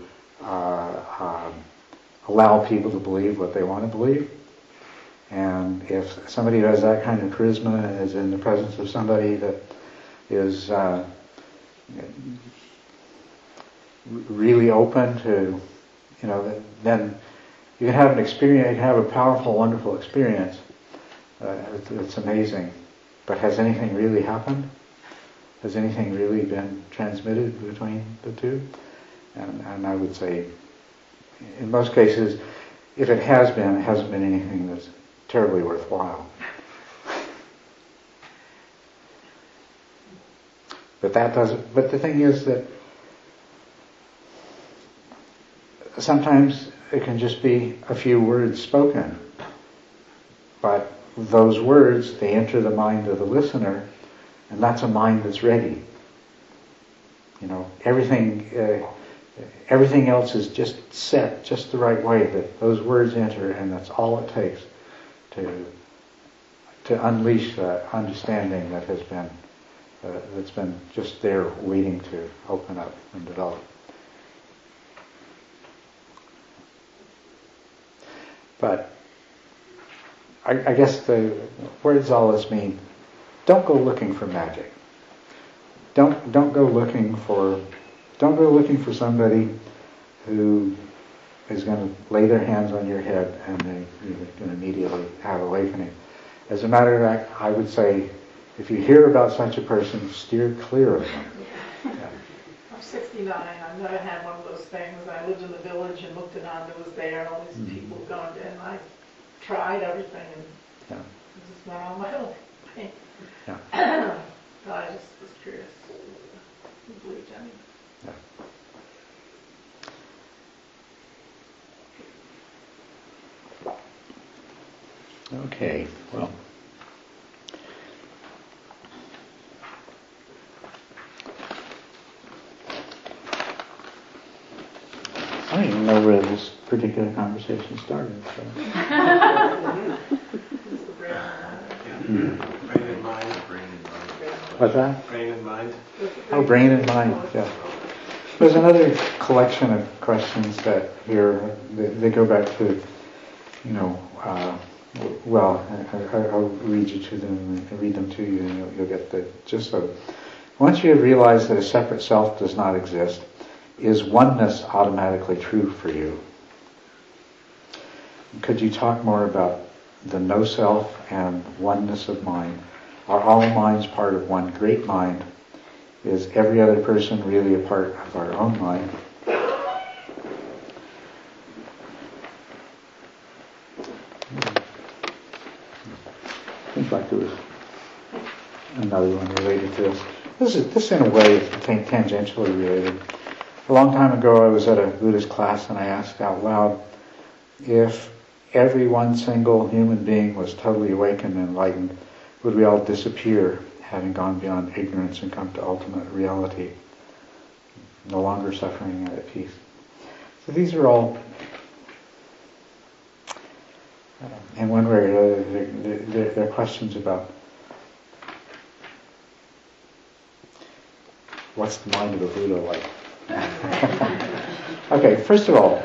allow people to believe what they want to believe. And if somebody who has that kind of charisma is in the presence of somebody that is really open to, then you can have an experience, you can have a powerful, wonderful experience. It's amazing. But has anything really happened? Has anything really been transmitted between the two? And I would say, in most cases, if it has been, it hasn't been anything that's terribly worthwhile. But the thing is that sometimes it can just be a few words spoken. But those words, they enter the mind of the listener, and that's a mind that's ready. Everything else is just set just the right way, that those words enter, and that's all it takes to unleash that understanding that has been that's been just there waiting to open up and develop. But I guess where does all this mean? Don't go looking for magic. Don't go looking for somebody who is going to lay their hands on your head and you're going to immediately have awakening. As a matter of fact, I would say, if you hear about such a person, steer clear of them. Yeah. I'm 69. I've never had one of those things. I lived in the village and Muktananda was there and all these people going in. I tried everything and it just went on my own. Yeah. So I just was curious who believed in me. Yeah. Okay, well. I don't even know where this particular conversation started. So. Brain and mind. What's that? Brain and mind. Oh, brain and mind, yeah. There's another collection of questions that here, they go back to, I'll read them to you and you'll get the gist of it. Once you have realized that a separate self does not exist, is oneness automatically true for you? Could you talk more about the no self and oneness of mind? Are all minds part of one great mind? Is every other person really a part of our own mind? Seems like there was another one related to this. This in a way is tangentially related. A long time ago I was at a Buddhist class and I asked out loud, if every one single human being was totally awakened and enlightened, would we all disappear, having gone beyond ignorance and come to ultimate reality, no longer suffering and at peace? So these are all, in one way or another, they're questions about What's the mind of a Buddha like? Okay, first of all,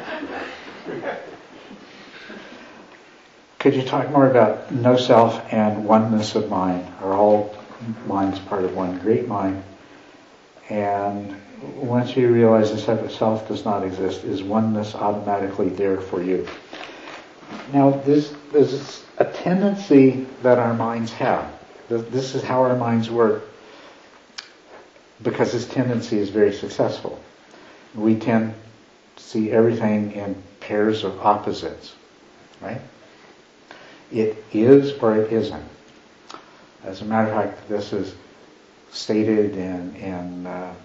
could you talk more about no self and oneness of mind? Are all minds part of one great mind? And once you realize the separate self does not exist, is oneness automatically there for you? Now, there's a tendency that our minds have. This is how our minds work, because this tendency is very successful. We tend to see everything in pairs of opposites, right? It is or it isn't. As a matter of fact, this is stated in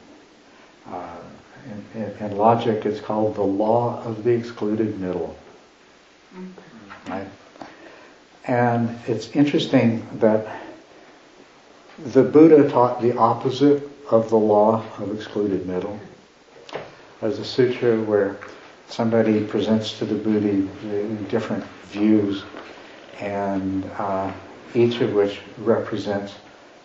logic. It's called the law of the excluded middle, right? And it's interesting that the Buddha taught the opposite of the law of excluded middle. There's a sutra where somebody presents to the Buddha different views, and each of which represents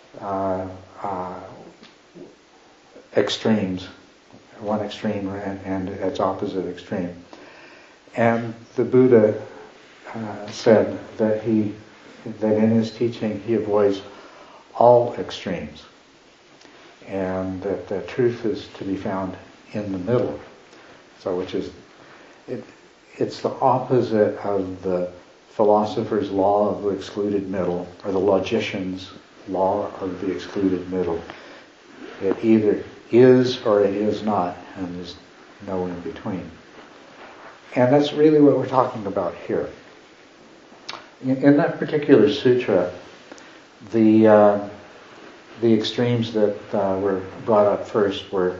extremes, one extreme and its opposite extreme. And the Buddha said that in his teaching he avoids all extremes, and that the truth is to be found in the middle. So, which is, it's the opposite of the philosopher's law of the excluded middle, or the logician's law of the excluded middle. It either is or it is not, and there's no in between. And that's really what we're talking about here. In that particular sutra, the extremes that were brought up first were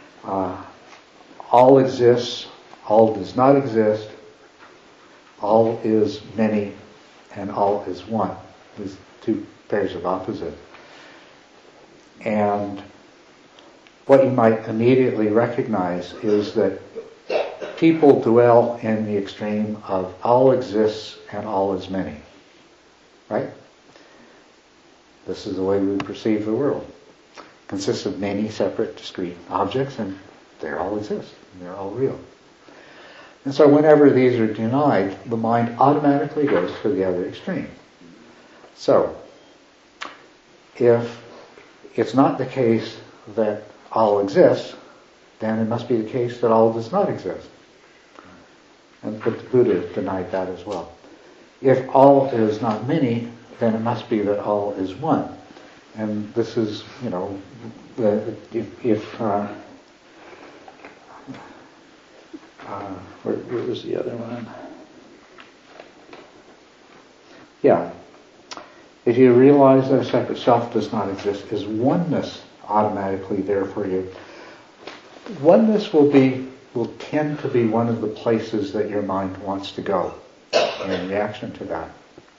all exists, all does not exist, all is many, and all is one. These two pairs of opposites. And what you might immediately recognize is that people dwell in the extreme of all exists and all is many. Right? This is the way we perceive the world. It consists of many separate, discrete objects, and they all exist, and they're all real. And so whenever these are denied, the mind automatically goes to the other extreme. So, if it's not the case that all exists, then it must be the case that all does not exist. And but the Buddha denied that as well. If all is not many, then it must be that all is one. And this is, where was the other one? Yeah. If you realize that a separate self does not exist, is oneness automatically there for you? Oneness will tend to be one of the places that your mind wants to go in reaction to that.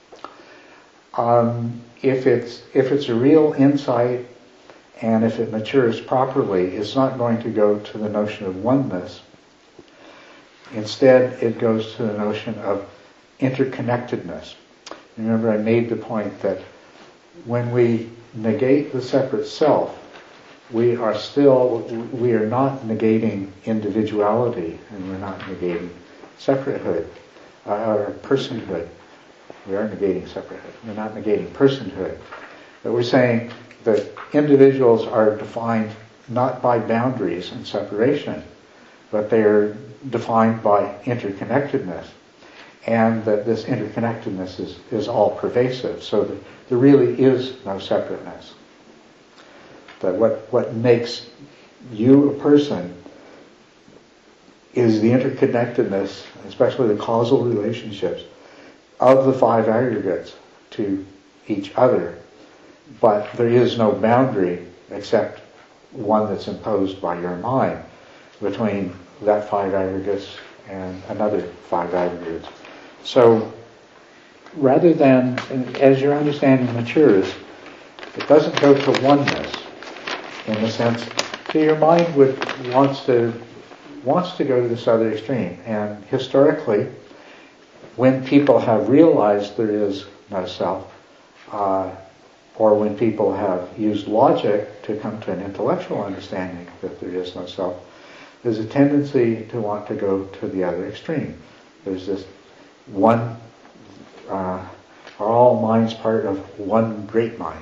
If it's a real insight, and if it matures properly, it's not going to go to the notion of oneness. Instead, it goes to the notion of interconnectedness. Remember, I made the point that when we negate the separate self, we are not negating individuality, and we're not negating separatehood, or personhood. We are negating separatehood. We're not negating personhood. But we're saying that individuals are defined not by boundaries and separation, but they are defined by interconnectedness. And that this interconnectedness is all pervasive, so that there really is no separateness. That what makes you a person is the interconnectedness, especially the causal relationships, of the five aggregates to each other. But there is no boundary except one that's imposed by your mind between that five aggregates and another five aggregates. So rather than, as your understanding matures, it doesn't go to oneness in the sense that your mind wants to go to this other extreme. And historically, when people have realized there is no self, or when people have used logic to come to an intellectual understanding that there is no self, there's a tendency to want to go to the other extreme. There's this one, are all minds part of one great mind?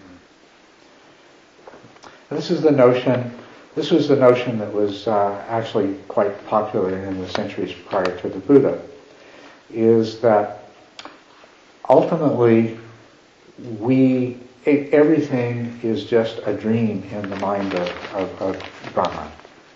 This was the notion that was actually quite popular in the centuries prior to the Buddha, is that ultimately everything is just a dream in the mind of Brahman.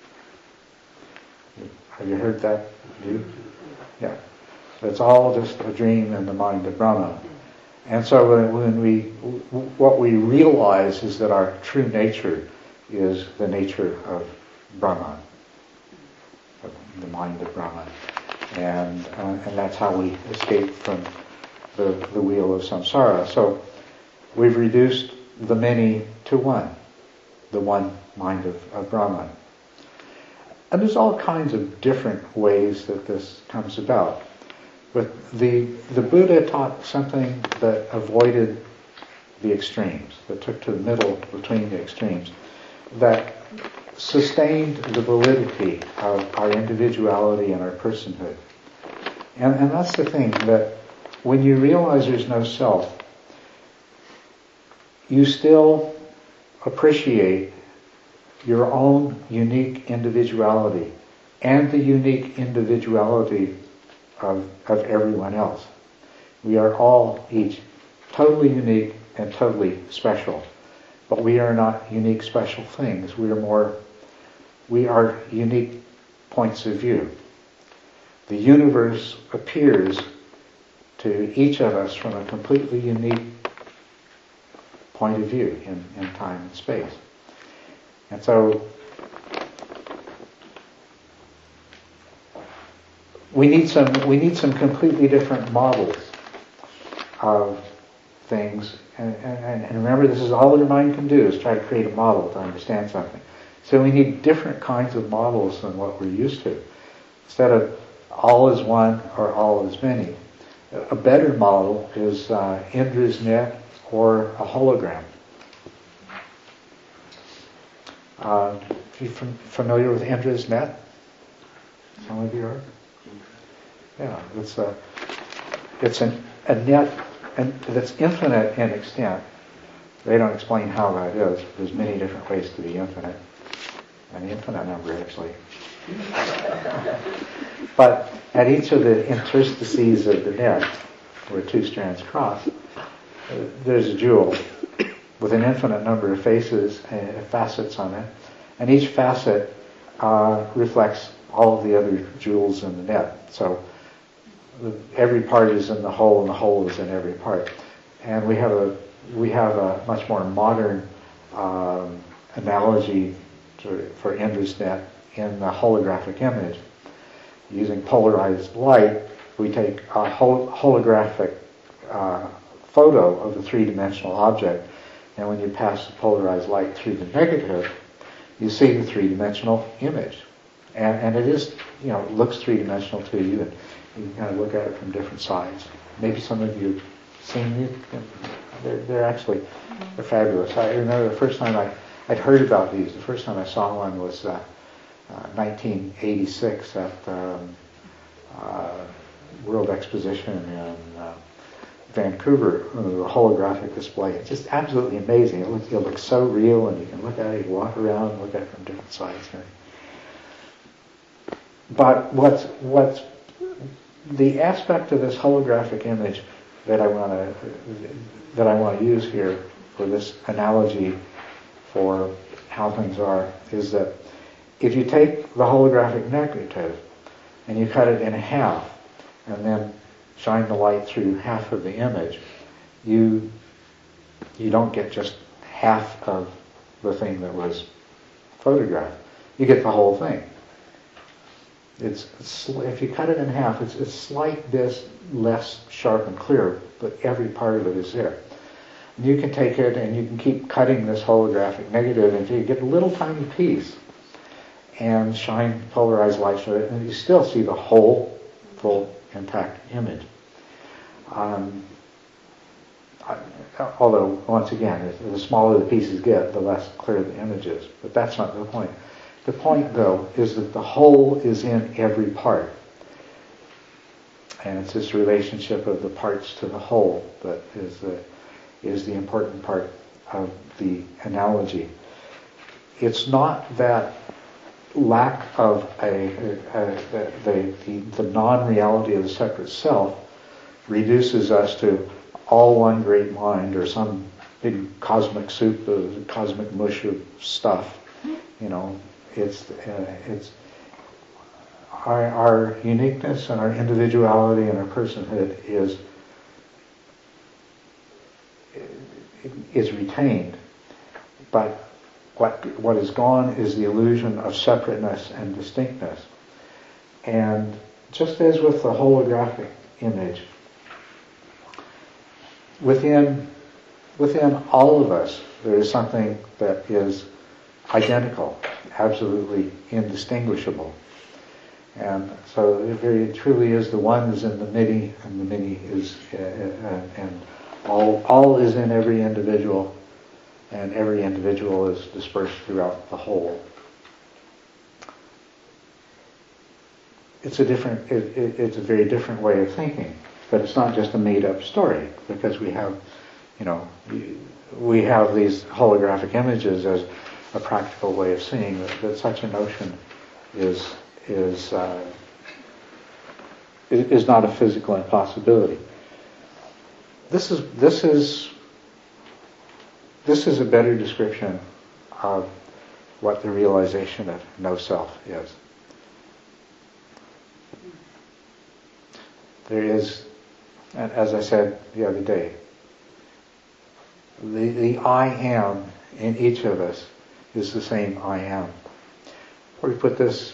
Have you heard that view? Yeah. So it's all just a dream in the mind of Brahman. And so what we realize is that our true nature is the nature of Brahman, of the mind of Brahman. And that's how we escape from the wheel of samsara. So we've reduced the many to one, the one mind of Brahman. And there's all kinds of different ways that this comes about. But the Buddha taught something that avoided the extremes, that took to the middle between the extremes, that sustained the validity of our individuality and our personhood. And that's the thing, that when you realize there's no self, you still appreciate your own unique individuality and the unique individuality of everyone else. We are all each totally unique and totally special. But we are not unique special things. We are unique points of view. The universe appears to each of us from a completely unique point of view in time and space. And so we need some completely different models of things. And remember, this is all your mind can do, is try to create a model to understand something. So we need different kinds of models than what we're used to. Instead of all is one or all is many, a better model is Indra's net or a hologram. Are you familiar with Indra's net? Some of you are? Yeah, it's a net that's infinite in extent. They don't explain how that is. There's many different ways to be infinite. An infinite number, actually. But at each of the interstices of the net, where two strands cross, there's a jewel with an infinite number of facets on it. And each facet reflects all of the other jewels in the net. So every part is in the whole, and the whole is in every part. And we have a much more modern analogy for Indra's net in the holographic image. Using polarized light, we take a holographic photo of the three-dimensional object, and when you pass the polarized light through the negative, you see the three-dimensional image. And it is, it looks three-dimensional to you, and you can kind of look at it from different sides. Maybe some of you have seen these. They're fabulous. I remember the first time I'd heard about these. The first time I saw one was 1986 at the World Exposition in Vancouver, the holographic display. It's just absolutely amazing. It looks so real, and you can look at it, you walk around, and look at it from different sides. But what's the aspect of this holographic image that I want to use here for this analogy for how things are is that if you take the holographic negative and you cut it in half and then shine the light through half of the image, you don't get just half of the thing that was photographed. You get the whole thing. If you cut it in half, it's a slight bit less sharp and clear, but every part of it is there. And you can take it and you can keep cutting this holographic negative until you get a little tiny piece and shine polarized light through it, and you still see the whole, full, intact image. although, once again, the smaller the pieces get, the less clear the image is. But that's not the point. The point, though, is that the whole is in every part. And it's this relationship of the parts to the whole that is the important part of the analogy. It's not that lack of the non-reality of the separate self reduces us to all one great mind or some big cosmic soup, cosmic mush of stuff. It's our uniqueness and our individuality and our personhood is retained, but what is gone is the illusion of separateness and distinctness. And just as with the holographic image, within all of us there is something that is identical, absolutely indistinguishable. And so it very truly is the one is in the many, and the many is and all is in every individual, and every individual is dispersed throughout the whole. It's a very different way of thinking, but it's not just a made-up story, because we have these holographic images as a practical way of seeing that such a notion is not a physical impossibility. This is a better description of what the realization of no self is. There is, as I said the other day, the I am in each of us is the same I am. Or we put this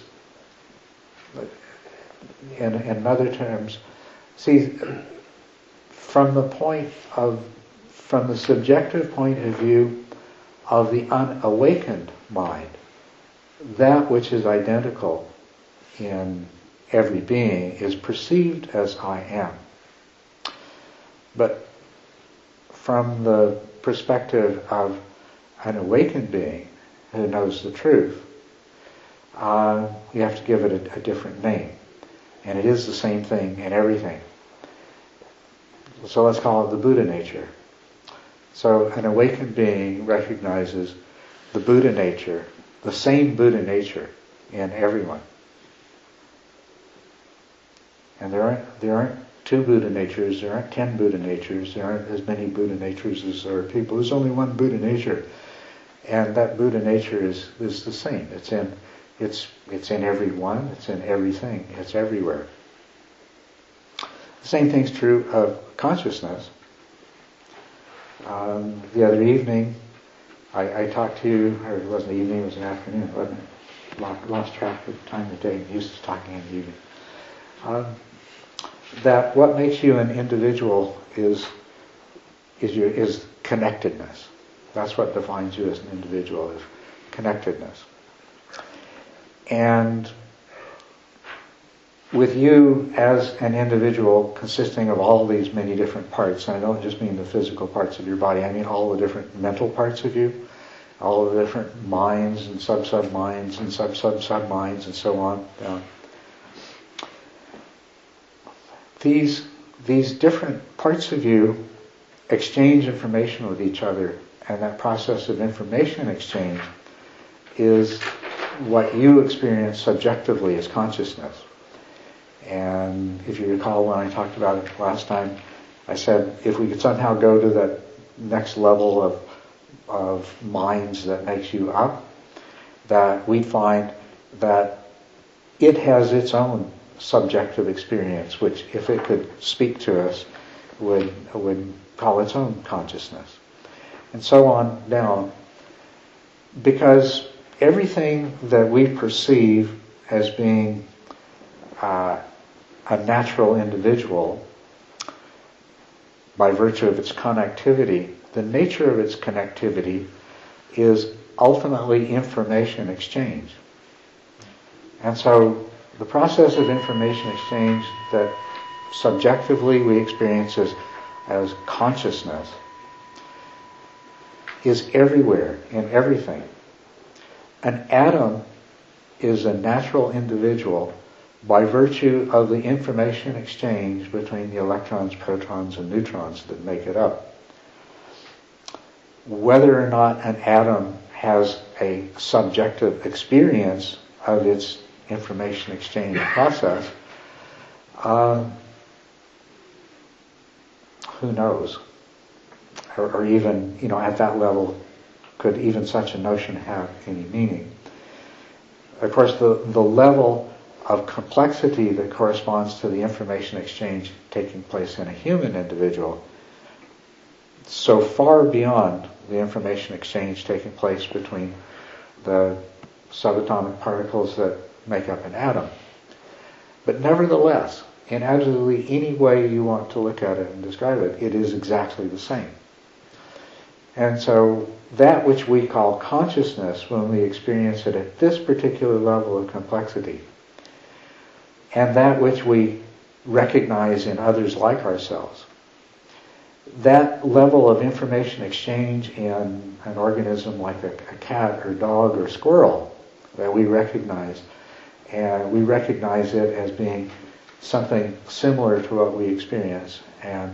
in other terms. See, from the subjective point of view of the unawakened mind, that which is identical in every being is perceived as I am. But from the perspective of an awakened being who knows the truth, we have to give it a different name. And it is the same thing in everything. So let's call it the Buddha nature. So an awakened being recognizes the Buddha nature, the same Buddha nature in everyone. And there aren't two Buddha natures, there aren't 10 Buddha natures, there aren't as many Buddha natures as there are people. There's only one Buddha nature. And that Buddha nature is the same. It's in everyone, it's in everything, it's everywhere. The same thing's true of consciousness. The other evening, I talked to you, or it wasn't evening, it was an afternoon, wasn't it? Lost track of time of day, used to talking in the evening. That what makes you an individual is connectedness. That's what defines you as an individual, is connectedness. And with you as an individual consisting of all these many different parts, and I don't just mean the physical parts of your body, I mean all the different mental parts of you, all the different minds and sub-minds and sub-minds and so on down. These different parts of you exchange information with each other, and that process of information exchange is what you experience subjectively as consciousness. And if you recall when I talked about it last time, I said if we could somehow go to that next level of minds that makes you up, that we'd find that it has its own subjective experience, which if it could speak to us, would call its own consciousness. And so on down. Because everything that we perceive as being a natural individual, by virtue of its connectivity, the nature of its connectivity is ultimately information exchange. And so the process of information exchange that subjectively we experience as as consciousness is everywhere, in everything. An atom is a natural individual by virtue of the information exchange between the electrons, protons, and neutrons that make it up. Whether or not an atom has a subjective experience of its information exchange process, who knows? Or even, at that level, could even such a notion have any meaning? Of course, the level of complexity that corresponds to the information exchange taking place in a human individual, so far beyond the information exchange taking place between the subatomic particles that make up an atom. But nevertheless, in absolutely any way you want to look at it and describe it, it is exactly the same. And so that which we call consciousness, when we experience it at this particular level of complexity, and that which we recognize in others like ourselves, that level of information exchange in an organism like a cat or dog or squirrel that we recognize, and we recognize it as being something similar to what we experience, and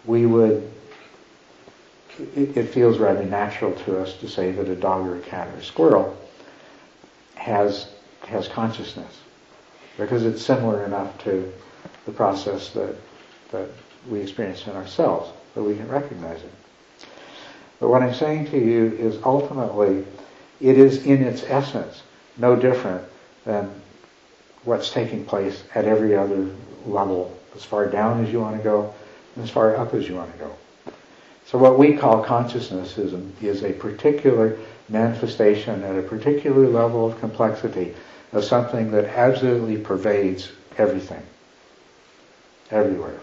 it feels rather natural to us to say that a dog or a cat or a squirrel has consciousness, because it's similar enough to the process that we experience in ourselves, that we can recognize it. But what I'm saying to you is ultimately, it is in its essence no different than what's taking place at every other level, as far down as you want to go, and as far up as you want to go. So what we call consciousness is a particular manifestation at a particular level of complexity of something that absolutely pervades everything, everywhere.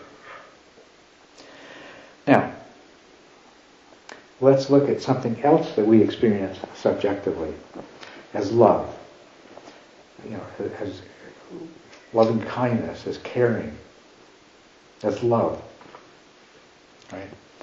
Now, let's look at something else that we experience subjectively as love. As loving kindness, as caring, as love. Right?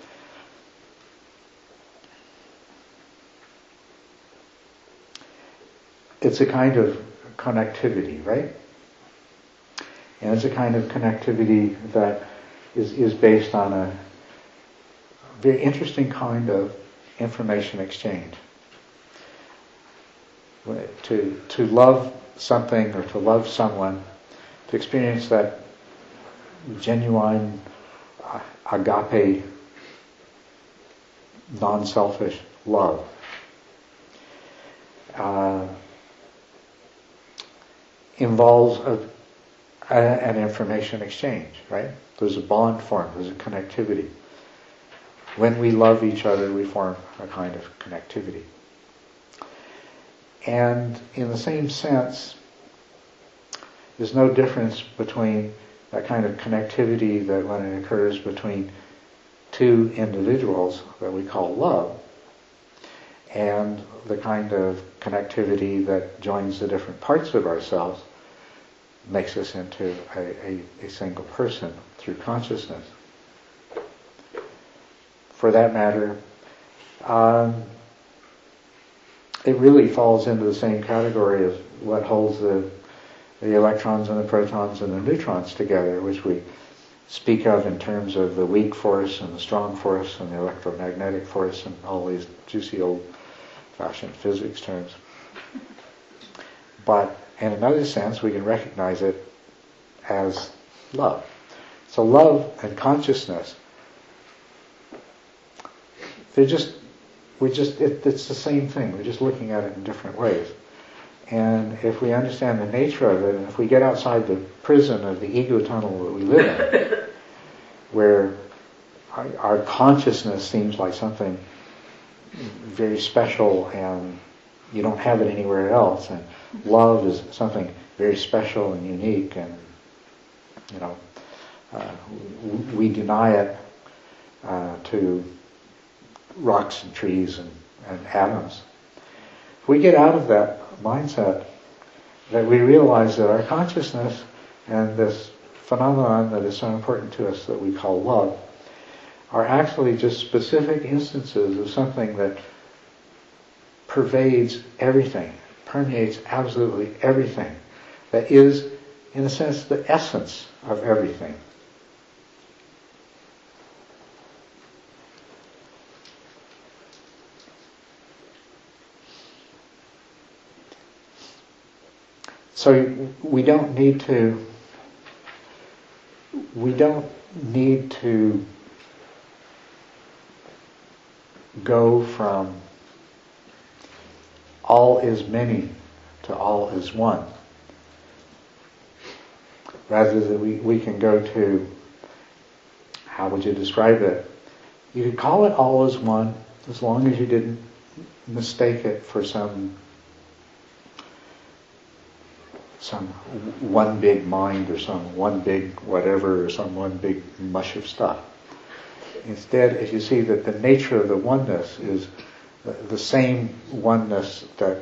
It's a kind of connectivity, right? And it's a kind of connectivity that is based on a very interesting kind of information exchange. To love something or to love someone, to experience that genuine agape, non-selfish love, involves an information exchange, right? There's a bond formed, there's a connectivity. When we love each other, we form a kind of connectivity. And in the same sense, there's no difference between that kind of connectivity that when it occurs between two individuals that we call love, and the kind of connectivity that joins the different parts of ourselves, makes us into a single person through consciousness. For that matter, it really falls into the same category as what holds the electrons and the protons and the neutrons together, which we speak of in terms of the weak force and the strong force and the electromagnetic force and all these juicy old-fashioned physics terms. But in another sense, we can recognize it as love. So love and consciousness, it's the same thing. We're just looking at it in different ways. And if we understand the nature of it, and if we get outside the prison of the ego tunnel that we live in, where our consciousness seems like something very special and you don't have it anywhere else, and love is something very special and unique, and we deny it to rocks and trees and atoms. If we get out of that mindset, that we realize that our consciousness and this phenomenon that is so important to us that we call love are actually just specific instances of something that pervades everything, permeates absolutely everything, that is, in a sense, the essence of everything. So we don't need to go from all is many to all is one. Rather than we can go to, how would you describe it? You could call it all is one as long as you didn't mistake it for some one big mind or some one big whatever or some one big mush of stuff. Instead, if you see that the nature of the oneness is the same oneness that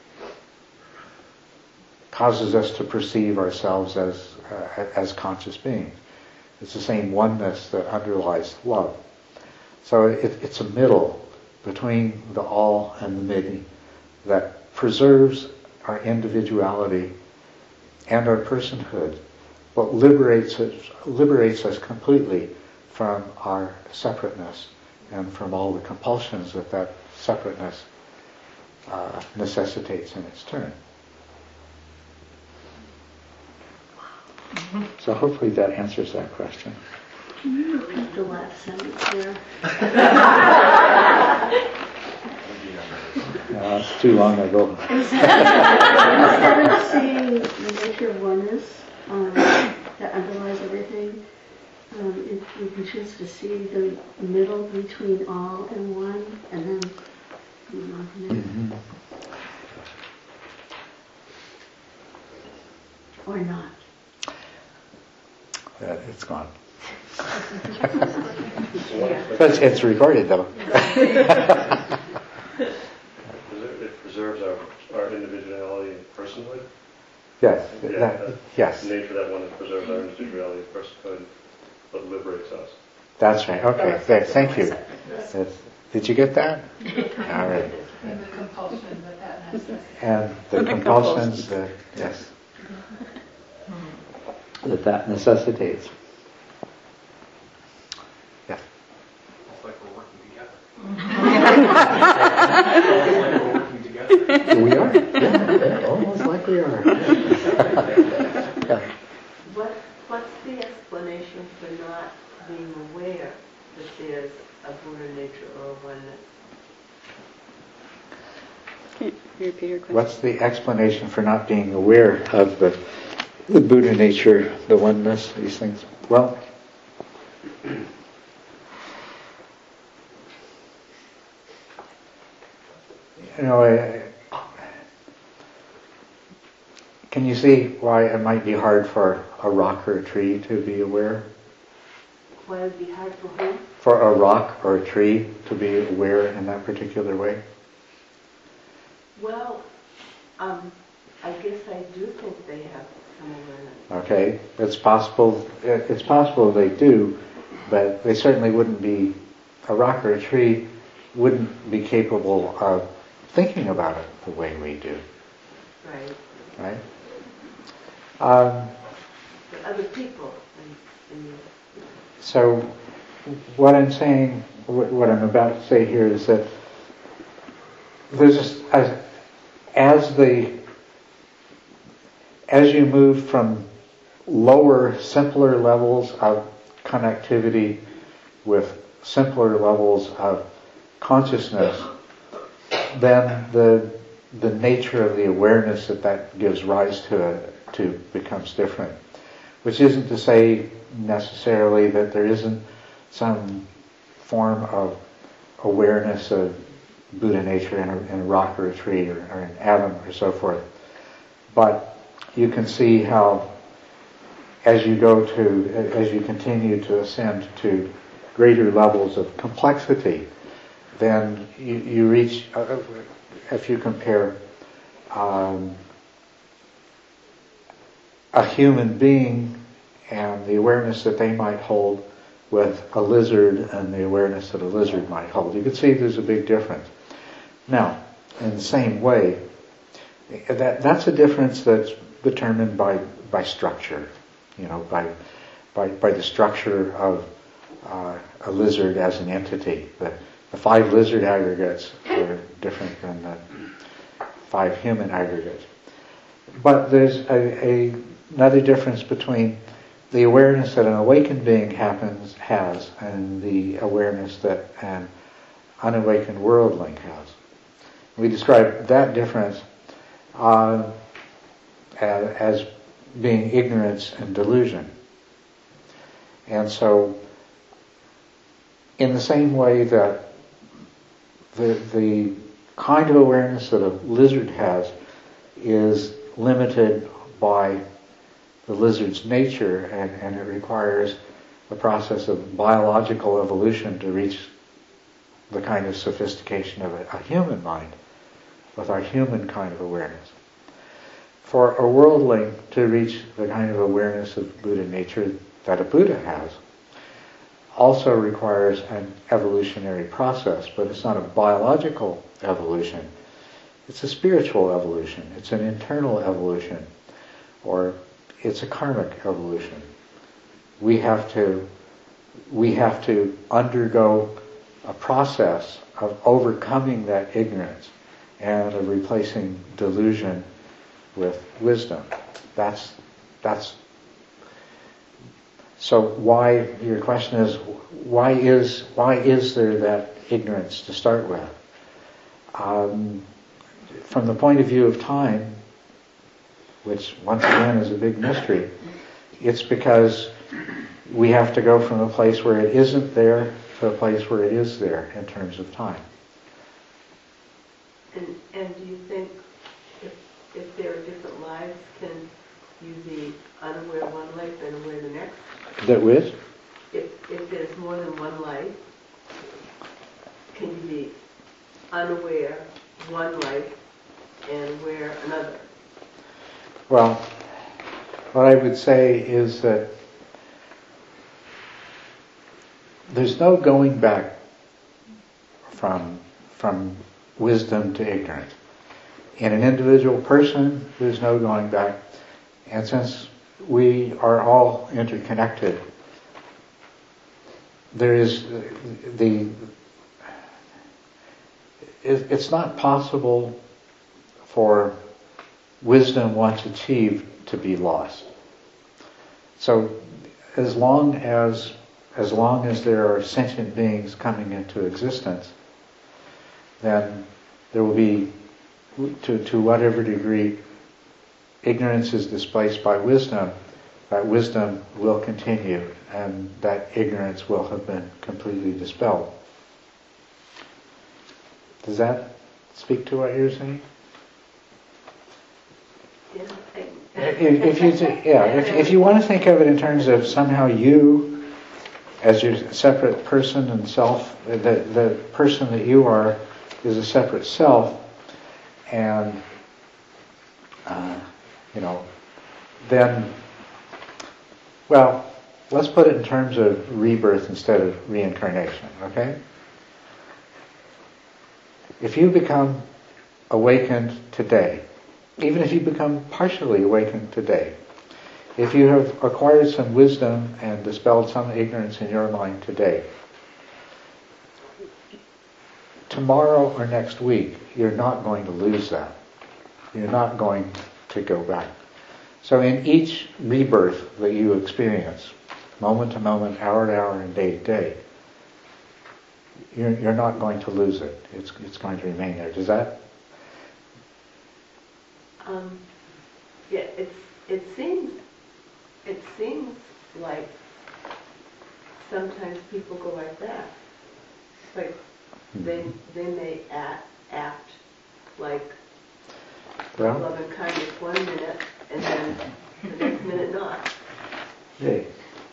causes us to perceive ourselves as conscious beings. It's the same oneness that underlies love. So it's a middle between the all and the many that preserves our individuality and our personhood, but liberates us completely from our separateness and from all the compulsions that separateness necessitates in its turn. So hopefully that answers that question. Can you repeat the last sentence there? It's too long ago. Instead of seeing the nature of oneness that underlies everything, we can choose to see the middle between all and one, and then move on from there. Mm-hmm. Or not. It's gone. But it's recorded though. It preserves our individuality and personhood. Yes. Yes. The nature of that one is preserves our individuality and personhood, but liberates us. That's right. Okay. Thank you. Did you get that? All right. And the compulsion that necessitates. And the compulsions that, yes, that necessitates. Yeah. It's like we're working together. We are. Yeah. Almost like we are. Yeah. What's the explanation for not being aware that there's a Buddha nature or oneness? Can you repeat your question? What's the explanation for not being aware of the Buddha nature, the oneness, these things? Well, can you see why it might be hard for a rock or a tree to be aware? Why would it be hard for whom? For a rock or a tree to be aware in that particular way? Well, I guess I do think they have some awareness. Okay, it's possible they do, but they certainly wouldn't be, a rock or a tree wouldn't be capable of thinking about it the way we do. Right. Right? But other people. So what I'm saying, what I'm about to say here is that there's just, as you move from lower, simpler levels of connectivity with simpler levels of consciousness, then the nature of the awareness that gives rise to becomes different. Which isn't to say necessarily that there isn't some form of awareness of Buddha nature in a rock or a tree or an atom or so forth. But you can see how as you continue to ascend to greater levels of complexity, then you reach, if you compare a human being and the awareness that they might hold with a lizard and the awareness that a lizard might hold. You can see there's a big difference. Now, in the same way, that's a difference that's determined by structure, by the structure of a lizard as an entity. The 5 lizard aggregates are different than the 5 human aggregates. But there's another difference between the awareness that an awakened being has and the awareness that an unawakened worldling has. We describe that difference as being ignorance and delusion. And so, in the same way that the kind of awareness that a lizard has is limited by the lizard's nature, and it requires a process of biological evolution to reach the kind of sophistication of a human mind with our human kind of awareness. For a worldling to reach the kind of awareness of Buddha nature that a Buddha has also requires an evolutionary process, but it's not a biological evolution. It's a spiritual evolution. It's an internal evolution, or it's a karmic evolution. We have to undergo a process of overcoming that ignorance and of replacing delusion with wisdom. That's so why, your question is, why is there that ignorance to start with? From the point of view of time, which once again is a big mystery, it's because we have to go from a place where it isn't there to a place where it is there in terms of time. And do you think if there are different lives, can you be unaware one life and aware the next? That with? If there's more than one life, can you be unaware one life and aware another? Well, what I would say is that there's no going back from wisdom to ignorance. In an individual person, there's no going back. And since we are all interconnected, there is it's not possible for wisdom once achieved to be lost. So as long as there are sentient beings coming into existence, then there will be, to whatever degree ignorance is displaced by wisdom, that wisdom will continue and that ignorance will have been completely dispelled. Does that speak to what you're saying? If you want to think of it in terms of somehow you, as your separate person and self, the person that you are is a separate self, and then, well, let's put it in terms of rebirth instead of reincarnation, okay? If you become awakened today, even if you become partially awakened today, if you have acquired some wisdom and dispelled some ignorance in your mind today, tomorrow or next week, you're not going to lose that. You're not going to go back. So in each rebirth that you experience, moment to moment, hour to hour, and day to day, you're not going to lose it. It's going to remain there. Does that? Yeah, it seems like sometimes people go like that. Like they may act like love and kindness 1 minute, and then the next minute not. Okay.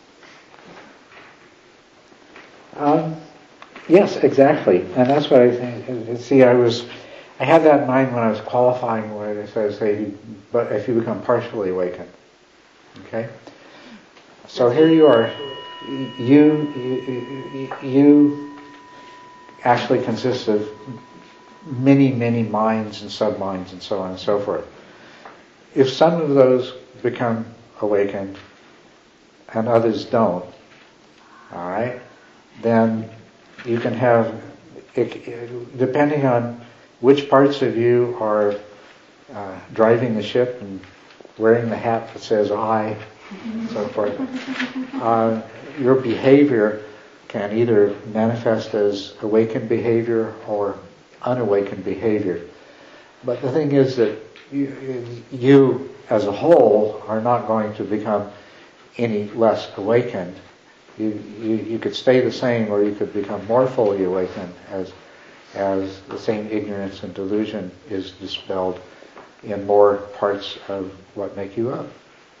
Yes, exactly, and that's what I think. See, I had that in mind when I was qualifying what it says, but if you become partially awakened. Okay? So here you are. you actually consist of many, many minds and sub-minds and so on and so forth. If some of those become awakened and others don't, all right, then you can have, depending on which parts of you are driving the ship and wearing the hat that says I, and so forth, your behavior can either manifest as awakened behavior or unawakened behavior. But the thing is that you as a whole are not going to become any less awakened. You could stay the same, or you could become more fully awakened as the same ignorance and delusion is dispelled in more parts of what make you up.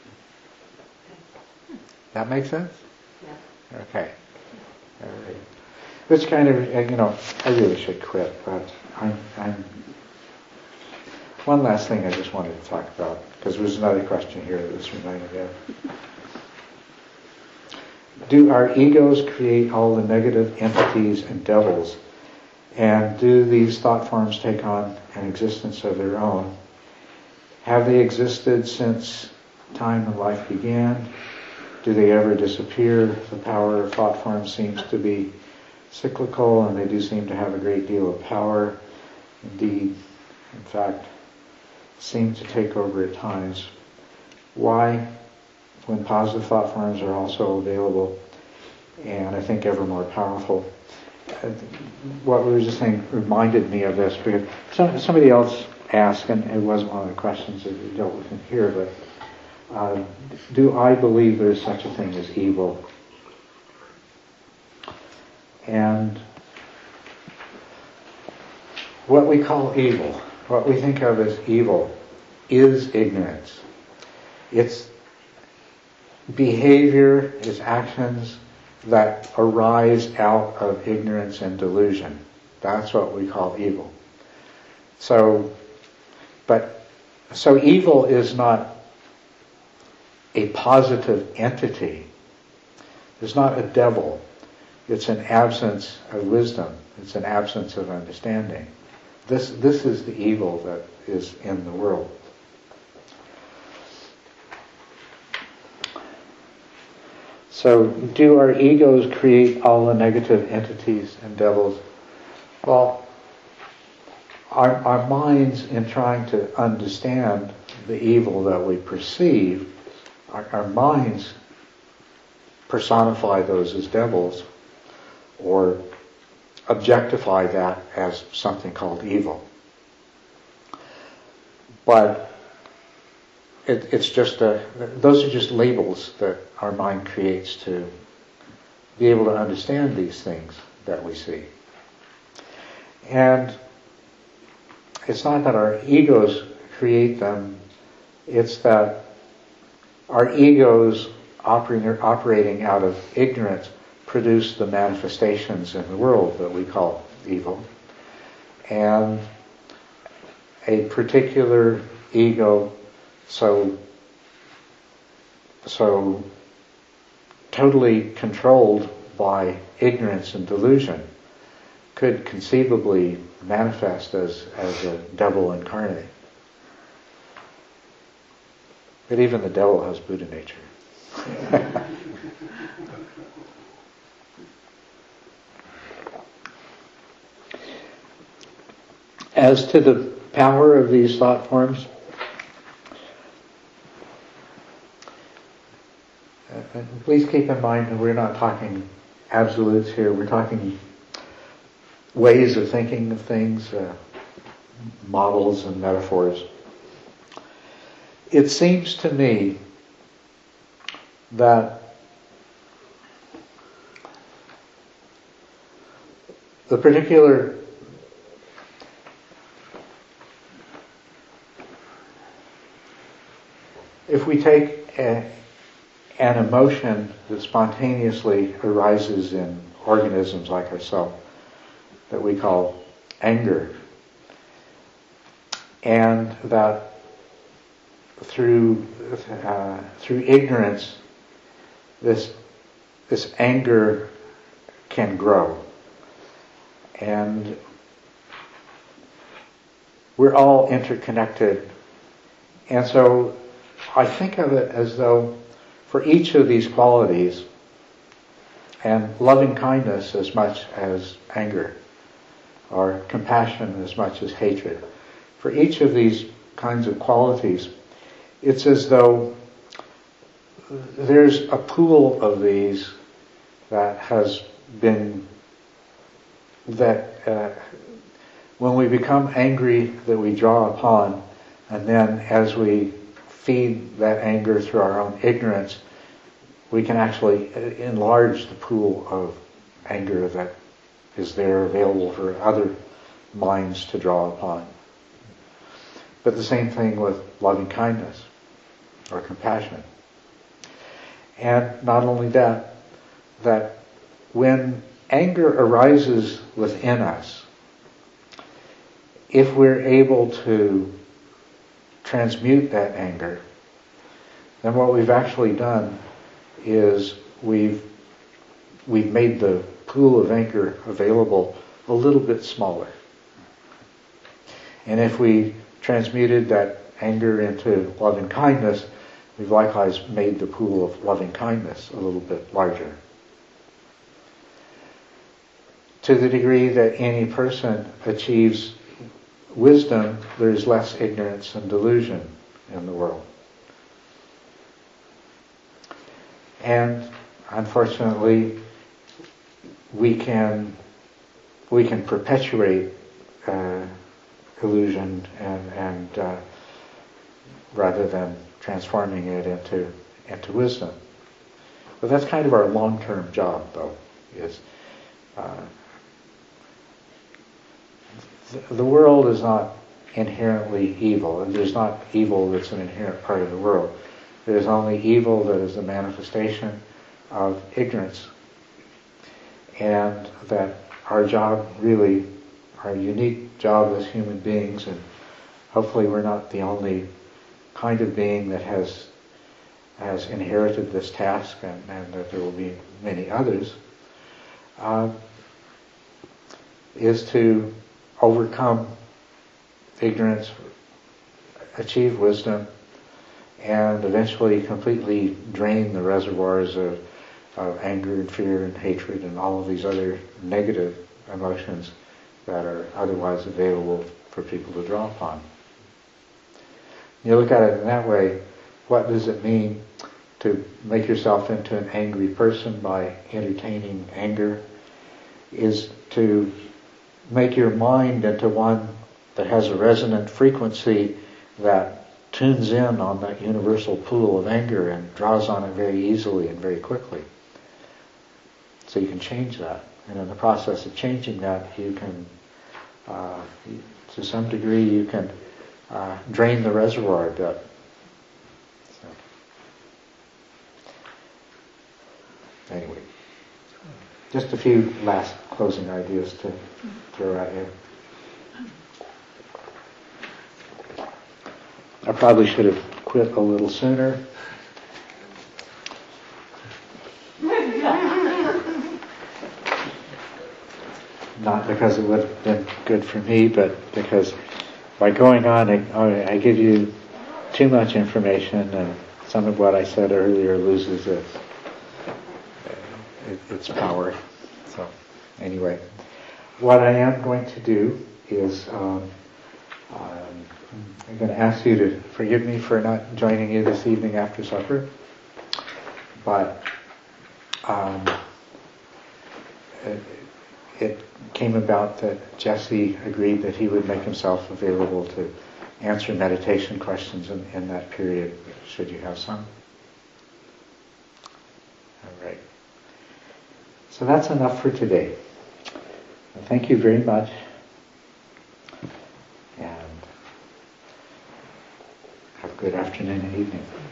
That make sense? Yeah. Okay. All right. It's kind of, I really should quit, but I'm. One last thing I just wanted to talk about, because there was another question here that was reminded me of. Do our egos create all the negative entities and devils? And do these thought forms take on an existence of their own? Have they existed since time and life began? Do they ever disappear? The power of thought forms seems to be cyclical, and they do seem to have a great deal of power. Indeed, in fact, seem to take over at times. Why? When positive thought forms are also available, and I think ever more powerful. What we were just saying reminded me of this, because somebody else asked, and it wasn't one of the questions that we dealt with in here, but do I believe there is such a thing as evil? And what we call evil, what we think of as evil, is ignorance. It's behavior, it's actions that arise out of ignorance and delusion. That's what we call evil. So evil is not a positive entity. It's not a devil. It's an absence of wisdom. It's an absence of understanding. This is the evil that is in the world. So, do our egos create all the negative entities and devils? Well, our minds, in trying to understand the evil that we perceive, our minds personify those as devils, or objectify that as something called evil. But it's just those are just labels that our mind creates to be able to understand these things that we see. And it's not that our egos create them, it's that our egos operating out of ignorance produce the manifestations in the world that we call evil. And a particular ego so totally controlled by ignorance and delusion could conceivably manifest as a devil incarnate. But even the devil has Buddha nature. As to the power of these thought forms, please keep in mind that we're not talking absolutes here. We're talking ways of thinking of things, models and metaphors. It seems to me that the particular if we take an emotion that spontaneously arises in organisms like ourselves, that we call anger, and that through ignorance, this this anger can grow. And we're all interconnected. And so I think of it as though for each of these qualities, and loving kindness as much as anger, or compassion as much as hatred, for each of these kinds of qualities, it's as though there's a pool of these that has been, that when we become angry, that we draw upon, and then as we feed that anger through our own ignorance, we can actually enlarge the pool of anger that is there available for other minds to draw upon. But the same thing with loving kindness or compassion. And not only that, that when anger arises within us, if we're able to transmute that anger, then what we've actually done is we've made the pool of anger available a little bit smaller. And if we transmuted that anger into loving kindness, we've likewise made the pool of loving kindness a little bit larger. To the degree that any person achieves wisdom, there's less ignorance and delusion in the world. And unfortunately, we can perpetuate illusion and rather than transforming it into wisdom. But that's kind of our long-term job, though. Is the world is not inherently evil, and there's not evil that's an inherent part of the world. There's only evil that is a manifestation of ignorance. And that our job, really, our unique job as human beings, and hopefully we're not the only kind of being that has inherited this task, and that there will be many others, is to overcome ignorance, achieve wisdom, and eventually completely drain the reservoirs of anger and fear and hatred and all of these other negative emotions that are otherwise available for people to draw upon. You look at it in that way, what does it mean to make yourself into an angry person by entertaining anger? Is to make your mind into one that has a resonant frequency that tunes in on that universal pool of anger and draws on it very easily and very quickly. So you can change that. And in the process of changing that, you can, to some degree, you can drain the reservoir a bit. So, anyway, just a few last closing ideas to throw at you. I probably should have quit a little sooner. Not because it would have been good for me, but because by going on, I give you too much information, and some of what I said earlier loses its power. So, anyway, what I am going to do is I'm going to ask you to forgive me for not joining you this evening after supper, but it came about that Jesse agreed that he would make himself available to answer meditation questions in that period, should you have some. All right. So that's enough for today. Thank you very much. And have a good afternoon and evening.